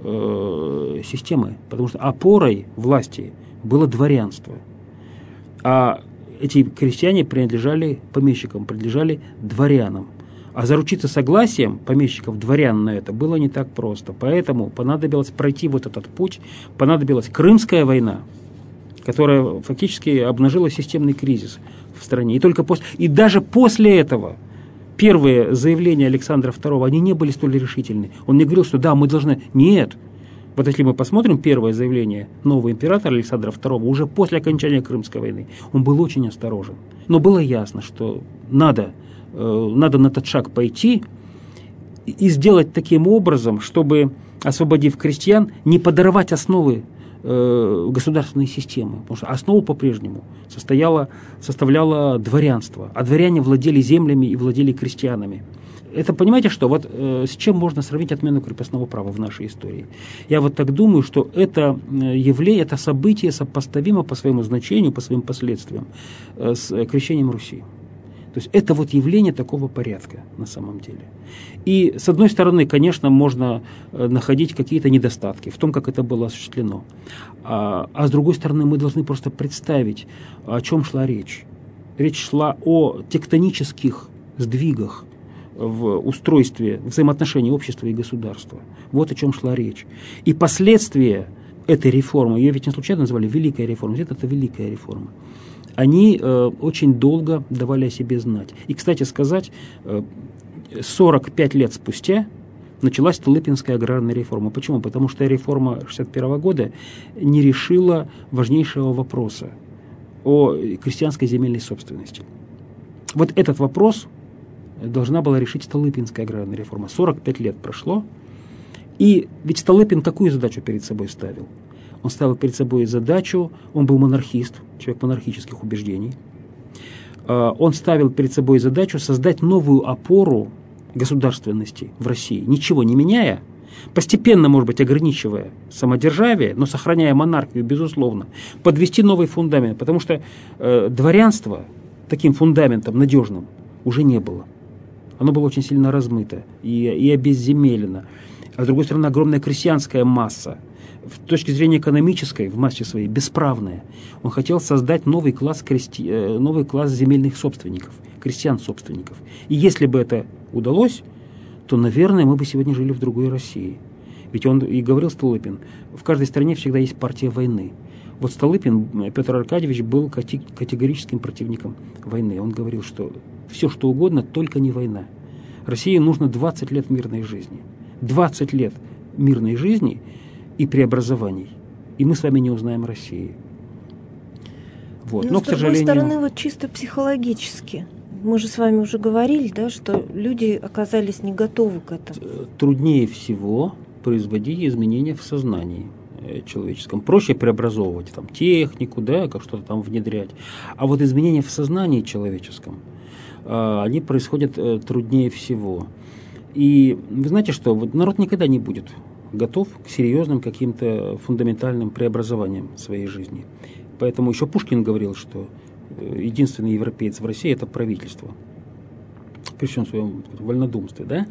B: э, системы. Потому что опорой власти было дворянство. А эти крестьяне принадлежали помещикам, принадлежали дворянам. А заручиться согласием помещиков, дворян на это было не так просто. Поэтому понадобилось пройти вот этот путь, понадобилась Крымская война, которая фактически обнажила системный кризис в стране. И, только после, и даже после этого первые заявления Александра Второго, они не были столь решительны. Он не говорил, что да, мы должны... Нет. Вот если мы посмотрим первое заявление нового императора Александра Второго, уже после окончания Крымской войны, он был очень осторожен. Но было ясно, что надо, э, надо на этот шаг пойти и сделать таким образом, чтобы, освободив крестьян, не подорвать основы государственной системы, потому что основу по-прежнему состояло, составляло дворянство, а дворяне владели землями и владели крестьянами. Это, понимаете, что вот э, с чем можно сравнить отмену крепостного права в нашей истории? Я вот так думаю, что это явление, это событие сопоставимо по своему значению, по своим последствиям э, с крещением Руси. То есть это вот явление такого порядка на самом деле. И с одной стороны, конечно, можно находить какие-то недостатки в том, как это было осуществлено. А, а с другой стороны, мы должны просто представить, о чем шла речь. Речь шла о тектонических сдвигах в устройстве взаимоотношений общества и государства. Вот о чем шла речь. И последствия этой реформы, ее ведь не случайно называли «великая реформа», это, это великая реформа, они э, очень долго давали о себе знать. И, кстати сказать, э, сорок пять лет спустя началась Столыпинская аграрная реформа. Почему? Потому что реформа шестьдесят первого года не решила важнейшего вопроса о крестьянской земельной собственности. Вот этот вопрос должна была решить Столыпинская аграрная реформа. сорок пять лет прошло, и ведь Столыпин какую задачу перед собой ставил? Он ставил перед собой задачу, он был монархист, человек монархических убеждений. Он ставил перед собой задачу создать новую опору государственности в России, ничего не меняя, постепенно, может быть, ограничивая самодержавие, но сохраняя монархию, безусловно, подвести новый фундамент, потому что э, дворянство таким фундаментом надежным уже не было. Оно было очень сильно размыто и, и обезземелено. А с другой стороны, огромная крестьянская масса, с точки зрения экономической, в массе своей, бесправная. Он хотел создать новый класс, крести... новый класс земельных собственников, крестьян-собственников. И если бы это удалось, то, наверное, мы бы сегодня жили в другой России. Ведь он и говорил, Столыпин, в каждой стране всегда есть партия войны. Вот Столыпин, Петр Аркадьевич, был категорическим противником войны. Он говорил, что все что угодно, только не война. России нужно двадцать лет мирной жизни. двадцать лет мирной жизни и преобразований. И мы с вами не узнаем России. Вот.
A: Но,
B: Но,
A: с
B: к
A: другой
B: сожалению...
A: стороны, вот чисто психологически. Мы же с вами уже говорили, да, что люди оказались не готовы к этому.
B: Труднее всего производить изменения в сознании человеческом. Проще преобразовывать там, технику, да, как что-то там внедрять. А вот изменения в сознании человеческом, э, они происходят э, труднее всего. И вы знаете что, вот народ никогда не будет готов к серьезным каким-то фундаментальным преобразованиям своей жизни. Поэтому еще Пушкин говорил, что единственный европеец в России – это правительство. При всем своем вольнодумстве, да?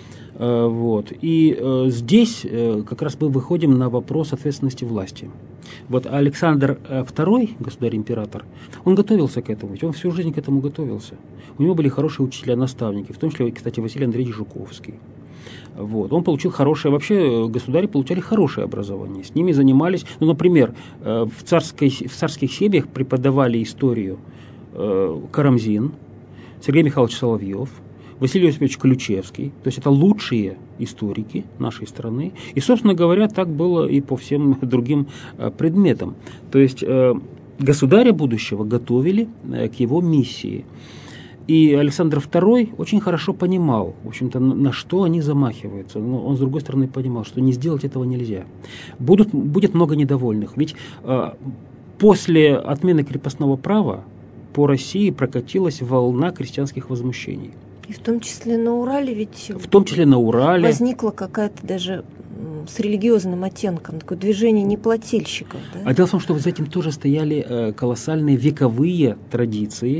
B: Вот. И э, здесь э, как раз мы выходим на вопрос ответственности власти. Вот Александр второй, государь-император, он готовился к этому, ведь он всю жизнь к этому готовился. У него были хорошие учителя-наставники, в том числе, кстати, Василий Андреевич Жуковский. Вот. Он получил хорошее, вообще государи получали хорошее образование, с ними занимались, ну, например, в, царской, в царских семьях преподавали историю э, Карамзин, Сергей Михайлович Соловьев, Василий Осипович Ключевский, то есть это лучшие историки нашей страны. И, собственно говоря, так было и по всем другим э, предметам. То есть э, государя будущего готовили э, к его миссии. И Александр второй очень хорошо понимал, в общем-то, на, на что они замахиваются. Но он, с другой стороны, понимал, что не сделать этого нельзя. Будут, будет много недовольных. Ведь э, после отмены крепостного права по России прокатилась волна крестьянских возмущений.
A: И в том числе на Урале ведь
B: в том числе на Урале
A: возникла какая-то даже с религиозным оттенком, такое движение неплательщиков. Да?
B: А дело в том, что за этим тоже стояли э, колоссальные вековые традиции,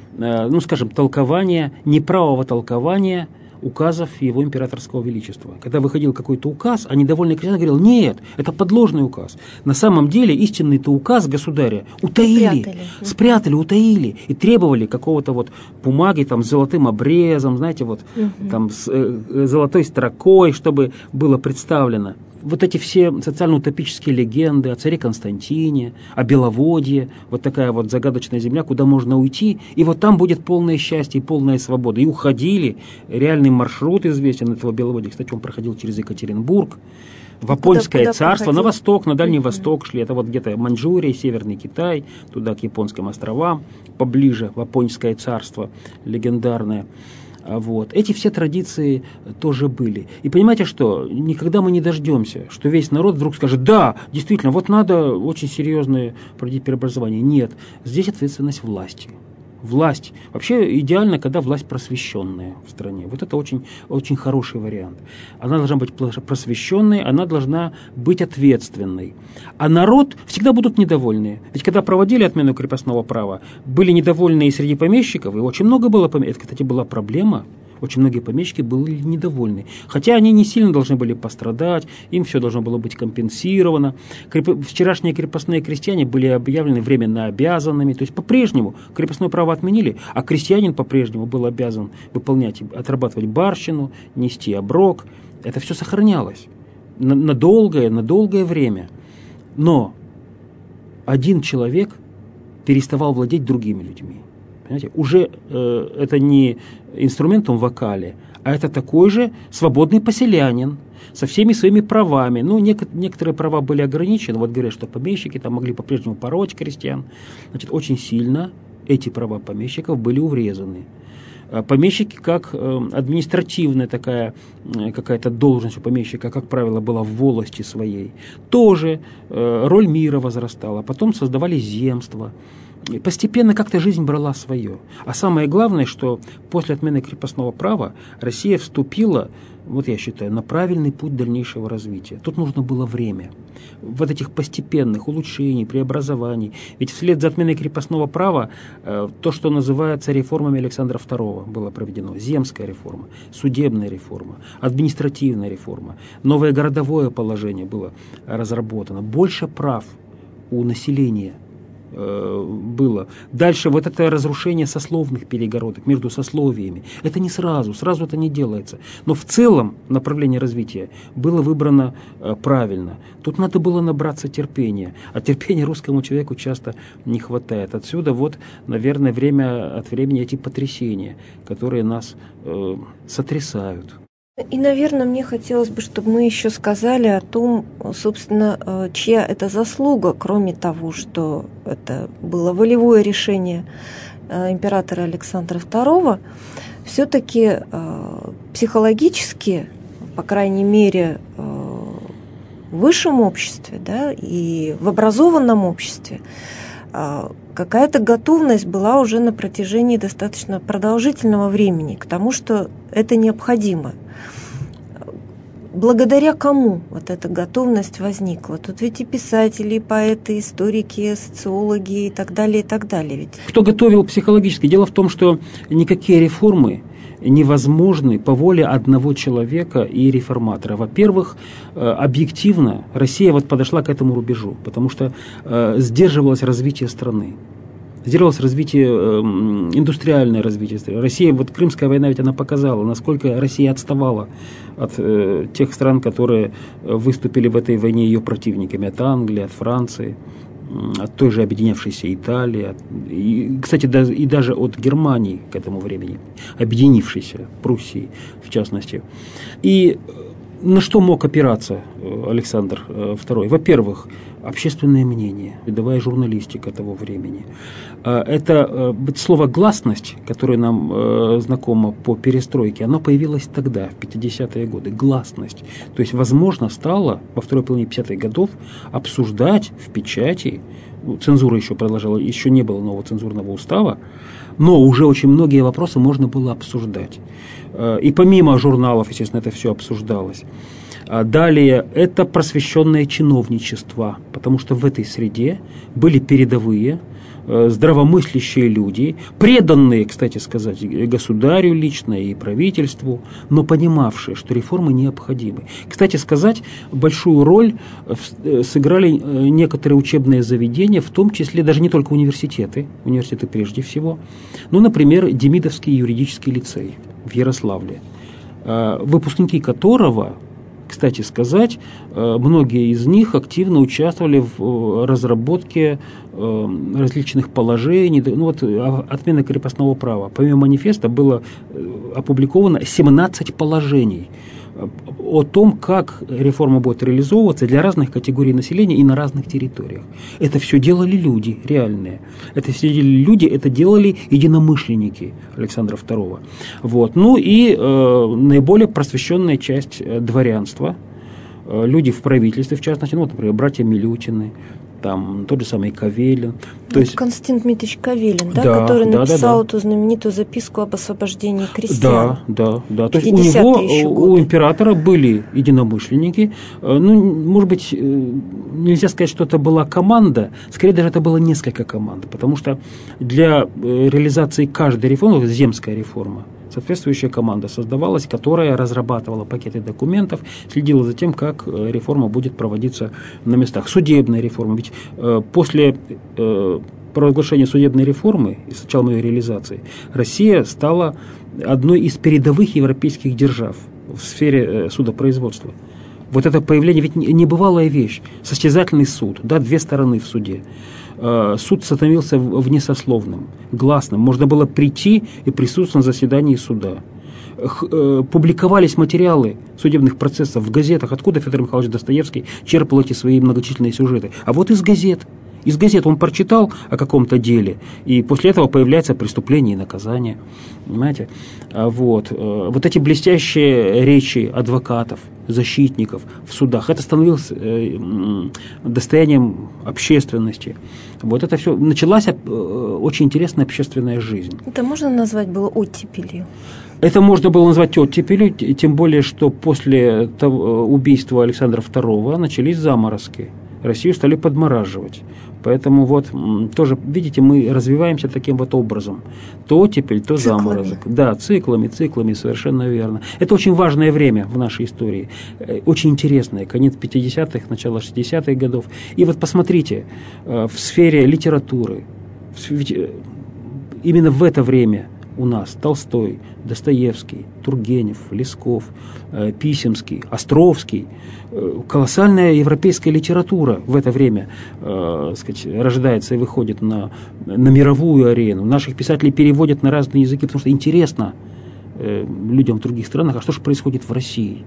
B: э, ну, скажем, толкования, неправого толкования указов его императорского величества. Когда выходил какой-то указ, а недовольный крестьяне говорил: нет, это подложный указ. На самом деле истинный-то указ государя утаили, спрятали. спрятали, утаили и требовали какого-то вот бумаги там с золотым обрезом, знаете, вот угу. там с э, золотой строкой, чтобы было представлено. Вот эти все социально-утопические легенды о царе Константине, о Беловодье, вот такая вот загадочная земля, куда можно уйти, и вот там будет полное счастье и полная свобода. И уходили, реальный маршрут известен этого Беловодья. Кстати, он проходил через Екатеринбург, в Апольское куда, куда царство, проходил? На восток, на Дальний mm-hmm. Восток шли. Это вот где-то Маньчжурия, Северный Китай, туда к японским островам, поближе, в Апольское царство легендарное. Вот. Эти все традиции тоже были. И понимаете что? Никогда мы не дождемся, что весь народ вдруг скажет: да, действительно, вот надо очень серьезное проводить преобразование. Нет, здесь ответственность власти. Власть. Вообще идеально, когда власть просвещенная в стране. Вот это очень, очень хороший вариант. Она должна быть просвещенной, она должна быть ответственной. А народ всегда будут недовольны. Ведь когда проводили отмену крепостного права, были недовольны и среди помещиков, и очень много было помещиков. Это, кстати, была проблема. Очень многие помещики были недовольны. Хотя они не сильно должны были пострадать, им все должно было быть компенсировано. Креп... Вчерашние крепостные крестьяне были объявлены временно обязанными. То есть по-прежнему крепостное право отменили, а крестьянин по-прежнему был обязан выполнять, отрабатывать барщину, нести оброк. Это все сохранялось на, на долгое, на долгое время. Но один человек переставал владеть другими людьми. Понимаете? Уже э, это не инструментом вокали, а это такой же свободный поселянин со всеми своими правами. Ну, нек- некоторые права были ограничены. Вот говорят, что помещики там могли по-прежнему пороть крестьян. Значит, очень сильно эти права помещиков были урезаны. Помещики, как э, административная такая э, какая-то должность у помещика, как правило, была в волости своей, тоже э, роль мира возрастала. Потом создавали земства. И постепенно как-то жизнь брала свое. А самое главное, что после отмены крепостного права Россия вступила, вот я считаю, на правильный путь дальнейшего развития. Тут нужно было время. Вот этих постепенных улучшений, преобразований. Ведь вслед за отменой крепостного права э, то, что называется реформами Александра второго, было проведено. Земская реформа, судебная реформа, административная реформа, новое городовое положение было разработано. Больше прав у населения. было. Дальше вот это разрушение сословных перегородок между сословиями. Это не сразу, сразу это не делается. Но в целом направление развития было выбрано правильно. Тут надо было набраться терпения. А терпения русскому человеку часто не хватает. Отсюда вот, наверное, время от времени эти потрясения, которые нас э, сотрясают.
A: И, наверное, мне хотелось бы, чтобы мы еще сказали о том, собственно, чья это заслуга, кроме того, что это было волевое решение императора Александра второго, все-таки психологически, по крайней мере, в высшем обществе, да, и в образованном обществе, какая-то готовность была уже на протяжении достаточно продолжительного времени к тому, что это необходимо. Благодаря кому вот эта готовность возникла? Тут ведь и писатели, и поэты, историки, социологи и так далее, и так далее. Ведь...
B: Кто готовил психологически? Дело в том, что никакие реформы невозможны по воле одного человека и реформатора. Во-первых, объективно Россия вот подошла к этому рубежу, потому что э, сдерживалось развитие страны. Сдерживалось развитие, э, индустриальное развитие страны. Россия, вот Крымская война ведь она показала, насколько Россия отставала от э, тех стран, которые выступили в этой войне ее противниками, от Англии, от Франции, от той же объединявшейся Италии, от, и, кстати, да, и даже от Германии к этому времени, объединившейся, Пруссии в частности. И на что мог опираться Александр второй? Во-первых, общественное мнение, рядовая журналистика того времени. Это слово «гласность», которое нам знакомо по перестройке, оно появилось тогда, в пятидесятые годы. Гласность. То есть, возможно, стало во второй половине пятидесятых годов обсуждать в печати, цензура еще продолжала, еще не было нового цензурного устава, но уже очень многие вопросы можно было обсуждать. И помимо журналов, естественно, это все обсуждалось. Далее, это просвещенное чиновничество, потому что в этой среде были передовые, здравомыслящие люди, преданные, кстати сказать, государю лично и правительству, но понимавшие, что реформы необходимы. Кстати сказать, большую роль сыграли некоторые учебные заведения, в том числе даже не только университеты, университеты прежде всего, ну, например, Демидовский юридический лицей в Ярославле, выпускники которого, кстати сказать, многие из них активно участвовали в разработке различных положений, ну вот отмена крепостного права. Помимо манифеста было опубликовано семнадцать положений о том, как реформа будет реализовываться для разных категорий населения и на разных территориях. Это все делали люди реальные. Это все делали люди, это делали единомышленники Александра второго. Вот. Ну и э, наиболее просвещенная часть дворянства, э, люди в правительстве, в частности, ну, вот, например, братья Милютины, там тот же самый Кавелин.
A: То есть Константин Дмитриевич Кавелин, да, да, который да, написал да, да. эту знаменитую записку об освобождении крестьян.
B: Да, да, да. То есть у него, у императора были единомышленники. Ну, может быть, нельзя сказать, что это была команда, скорее даже это было несколько команд, потому что для реализации каждой реформы, земская реформа, соответствующая команда создавалась, которая разрабатывала пакеты документов, следила за тем, как реформа будет проводиться на местах. Судебная реформа. Ведь э, после э, провозглашения судебной реформы и с началом ее реализации Россия стала одной из передовых европейских держав в сфере э, судопроизводства. Вот это появление, ведь небывалая вещь. Состязательный суд, да, две стороны в суде. Суд становился внесословным, гласным. Можно было прийти и присутствовать на заседании суда. Публиковались материалы судебных процессов в газетах. Откуда Федор Михайлович Достоевский черпал эти свои многочисленные сюжеты? А вот из газет. Из газет он прочитал о каком-то деле, и после этого появляется преступление и наказание. Понимаете? Вот. Вот эти блестящие речи адвокатов, защитников в судах, это становилось достоянием общественности. Вот это все. Началась очень интересная общественная жизнь.
A: Это можно назвать было оттепелью?
B: Это можно было назвать оттепелью, тем более, что после того убийства Александра второго начались заморозки. Россию стали подмораживать. Поэтому вот тоже, видите, мы развиваемся таким вот образом. То оттепель, то циклами. Заморозок. Да, циклами, циклами, совершенно верно. Это очень важное время в нашей истории. Очень интересное. Конец пятидесятых, начало шестидесятых годов. И вот посмотрите, в сфере литературы, именно в это время у нас Толстой, Достоевский, Тургенев, Лесков, э, Писемский, Островский. Э, колоссальная европейская литература в это время э, сказать, рождается и выходит на, на мировую арену. Наших писателей переводят на разные языки, потому что интересно э, людям в других странах, а что же происходит в России.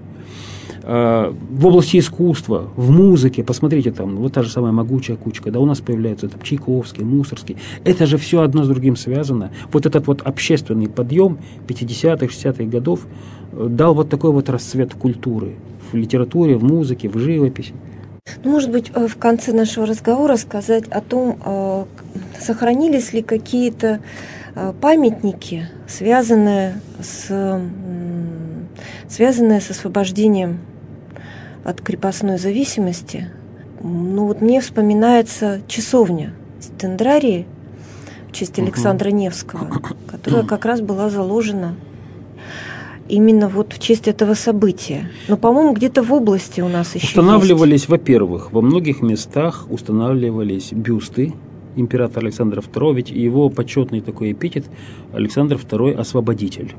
B: В области искусства, в музыке, посмотрите, там, вот та же самая «Могучая кучка», да, у нас появляются там Чайковский, Мусорский. Это же все одно с другим связано. Вот этот вот общественный подъем пятидесятых, шестидесятых годов дал вот такой вот расцвет культуры в литературе, в музыке, в живописи.
A: Ну, может быть, в конце нашего разговора сказать о том, сохранились ли какие-то памятники, связанные с, связанные с освобождением от крепостной зависимости. Ну вот мне вспоминается часовня Стендрарии в честь Александра uh-huh. Невского, которая как раз была заложена именно вот в честь этого события. Но, по-моему, где-то в области у нас еще
B: устанавливались,
A: есть.
B: Во-первых, во многих местах устанавливались бюсты императора Александра второго, ведь его почетный такой эпитет Александр второй Освободитель.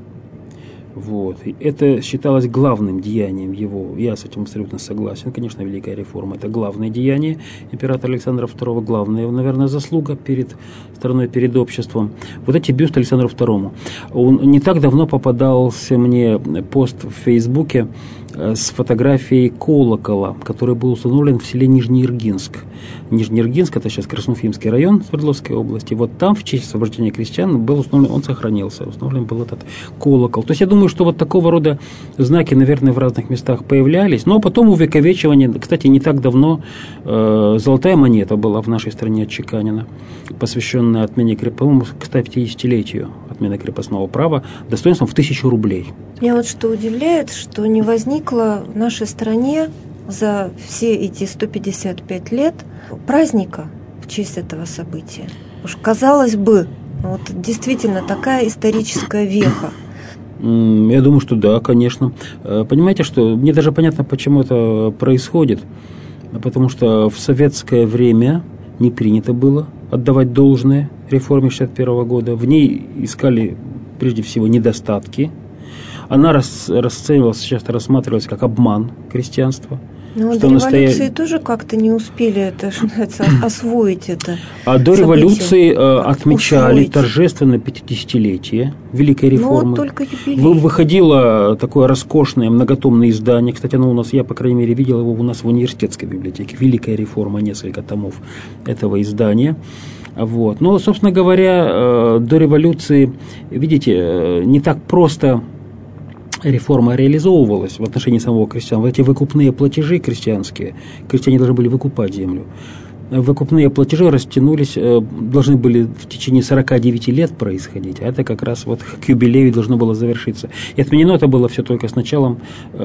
B: Вот. И это считалось главным деянием его. Я с этим абсолютно согласен. Конечно, Великая реформа – это главное деяние императора Александра второго, главная, наверное, заслуга перед страной, перед обществом. Вот эти бюсты Александру второму. Он, не так давно попадался мне пост в Фейсбуке с фотографией колокола, который был установлен в селе Нижнеиргинск. Нижнеиргинск – это сейчас Красноуфимский район Свердловской области. Вот там в честь освобождения крестьян был установлен, он сохранился, установлен был этот колокол. То есть я думаю, что вот такого рода знаки, наверное, в разных местах появлялись. Но потом увековечивание, кстати, не так давно э, золотая монета была в нашей стране отчеканена, посвященная отмене, по-моему, к ста пятидесятилетию отмены крепостного права, достоинством в тысячу рублей.
A: Меня вот что удивляет, что не возникло в нашей стране за все эти сто пятьдесят пять лет праздника в честь этого события. Уж казалось бы, вот действительно такая историческая веха.
B: Я думаю, что да, конечно. Понимаете, что мне даже понятно, почему это происходит. Потому что в советское время не принято было отдавать должное реформе шестьдесят первого года. В ней искали прежде всего недостатки. Она рас, расценивалась, часто рассматривалась как обман крестьянства.
A: Но до революции настоя... тоже как-то не успели это, что называется, освоить это.
B: А до революции э, отмечали усвоить. Торжественно пятидесятилетие Великой реформы.
A: Но только юбилей.
B: Выходило такое роскошное многотомное издание. Кстати, оно у нас, я, по крайней мере, видел его у нас в университетской библиотеке. Великая реформа, несколько томов этого издания. Вот. Но, собственно говоря, э, до революции, видите, э, не так просто реформа реализовывалась в отношении самого крестьян. Вот эти выкупные платежи крестьянские, крестьяне должны были выкупать землю. Выкупные платежи растянулись, должны были в течение сорока девяти лет происходить, а это как раз вот к юбилею должно было завершиться. И отменено это было все только с началом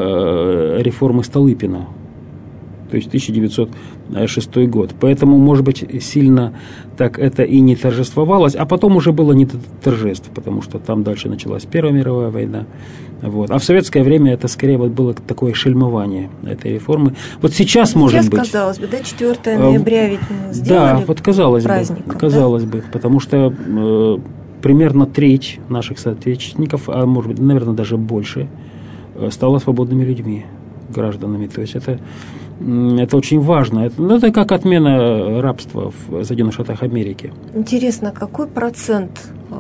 B: э, реформы Столыпина, то есть тысяча девятьсот шестой год. Поэтому, может быть, сильно так это и не торжествовалось, а потом уже было не до торжеств, потому что там дальше началась Первая мировая война. Вот. А в советское время это скорее вот было такое шельмование этой реформы. Вот сейчас, может
A: сейчас,
B: быть...
A: Сейчас, казалось бы, да, четвёртого ноября ведь мы сделали
B: да, вот казалось
A: праздником,
B: бы, казалось да? бы, потому что э, примерно треть наших соотечественников, а может быть, наверное, даже больше, стало свободными людьми, гражданами. То есть это... Это очень важно. Это, ну, это как отмена рабства в Соединенных Штатах Америки.
A: Интересно, какой процент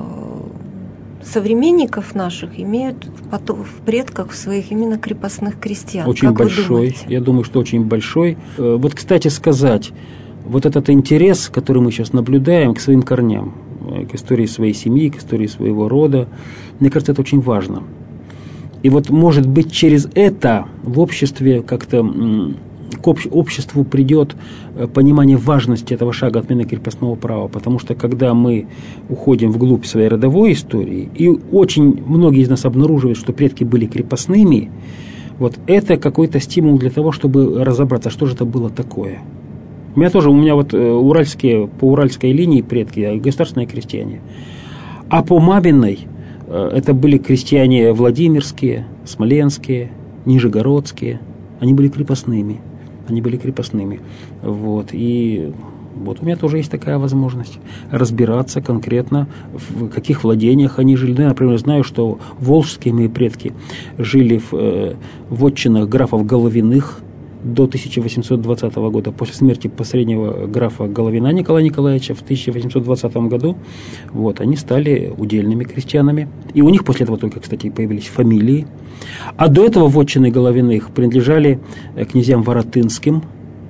A: современников наших имеют в предках в своих именно крепостных крестьян?
B: Очень как большой. Я думаю, что очень большой. Вот, кстати сказать, вот этот интерес, который мы сейчас наблюдаем к своим корням, к истории своей семьи, к истории своего рода, мне кажется, это очень важно. И вот, может быть, через это в обществе как-то... к обществу придет понимание важности этого шага отмены крепостного права, потому что когда мы уходим вглубь своей родовой истории, и очень многие из нас обнаруживают, что предки были крепостными, вот это какой-то стимул для того, чтобы разобраться, что же это было такое. У меня тоже, у меня вот уральские, по уральской линии предки, государственные крестьяне. А по маминой это были крестьяне владимирские, смоленские, нижегородские. Они были крепостными. Они были крепостными. Вот. И вот у меня тоже есть такая возможность разбираться конкретно, в каких владениях они жили. Я, например, знаю, что волжские мои предки жили в э, вотчинах графов Головиных до тысяча восемьсот двадцатого года, после смерти последнего графа Головина Николая Николаевича в тысяча восемьсот двадцатом году. Вот, они стали удельными крестьянами. И у них после этого только, кстати, появились фамилии. А до этого вотчины Головиных принадлежали князьям Воротынским.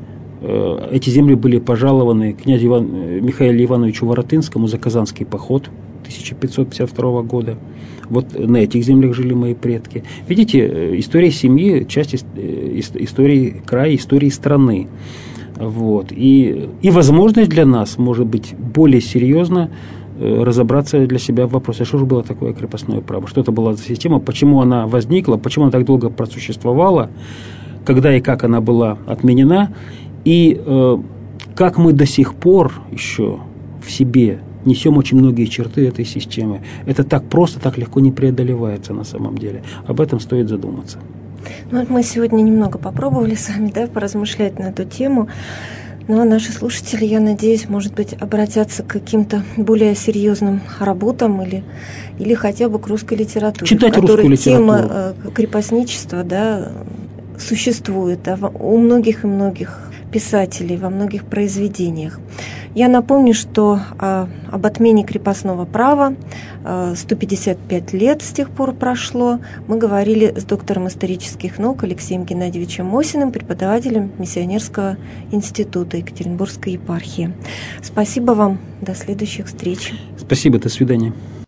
B: Эти земли были пожалованы князю Иван, Михаилу Ивановичу Воротынскому за Казанский поход тысяча пятьсот пятьдесят второго года. Вот на этих землях жили мои предки. Видите, история семьи – часть истории края, истории страны. Вот. И, и возможность для нас, может быть, более серьезно разобраться для себя в вопросе, что же было такое крепостное право, что это была за система, почему она возникла, почему она так долго просуществовала, когда и как она была отменена, и э, как мы до сих пор еще в себе несем очень многие черты этой системы. Это так просто, так легко не преодолевается на самом деле. Об этом стоит задуматься.
A: Ну, вот мы сегодня немного попробовали с вами, да, поразмышлять на эту тему. Но наши слушатели, я надеюсь, может быть, обратятся к каким-то более серьезным работам или, или хотя бы к русской литературе,
B: читать
A: в которой
B: русскую литературу.
A: Тема э, крепостничества, да, существует, да, у многих и многих писателей, во многих произведениях. Я напомню, что а, об отмене крепостного права а, сто пятьдесят пять лет с тех пор прошло. Мы говорили с доктором исторических наук Алексеем Геннадьевичем Мосиным, преподавателем Миссионерского института Екатеринбургской епархии. Спасибо вам. До следующих встреч.
B: Спасибо. До свидания.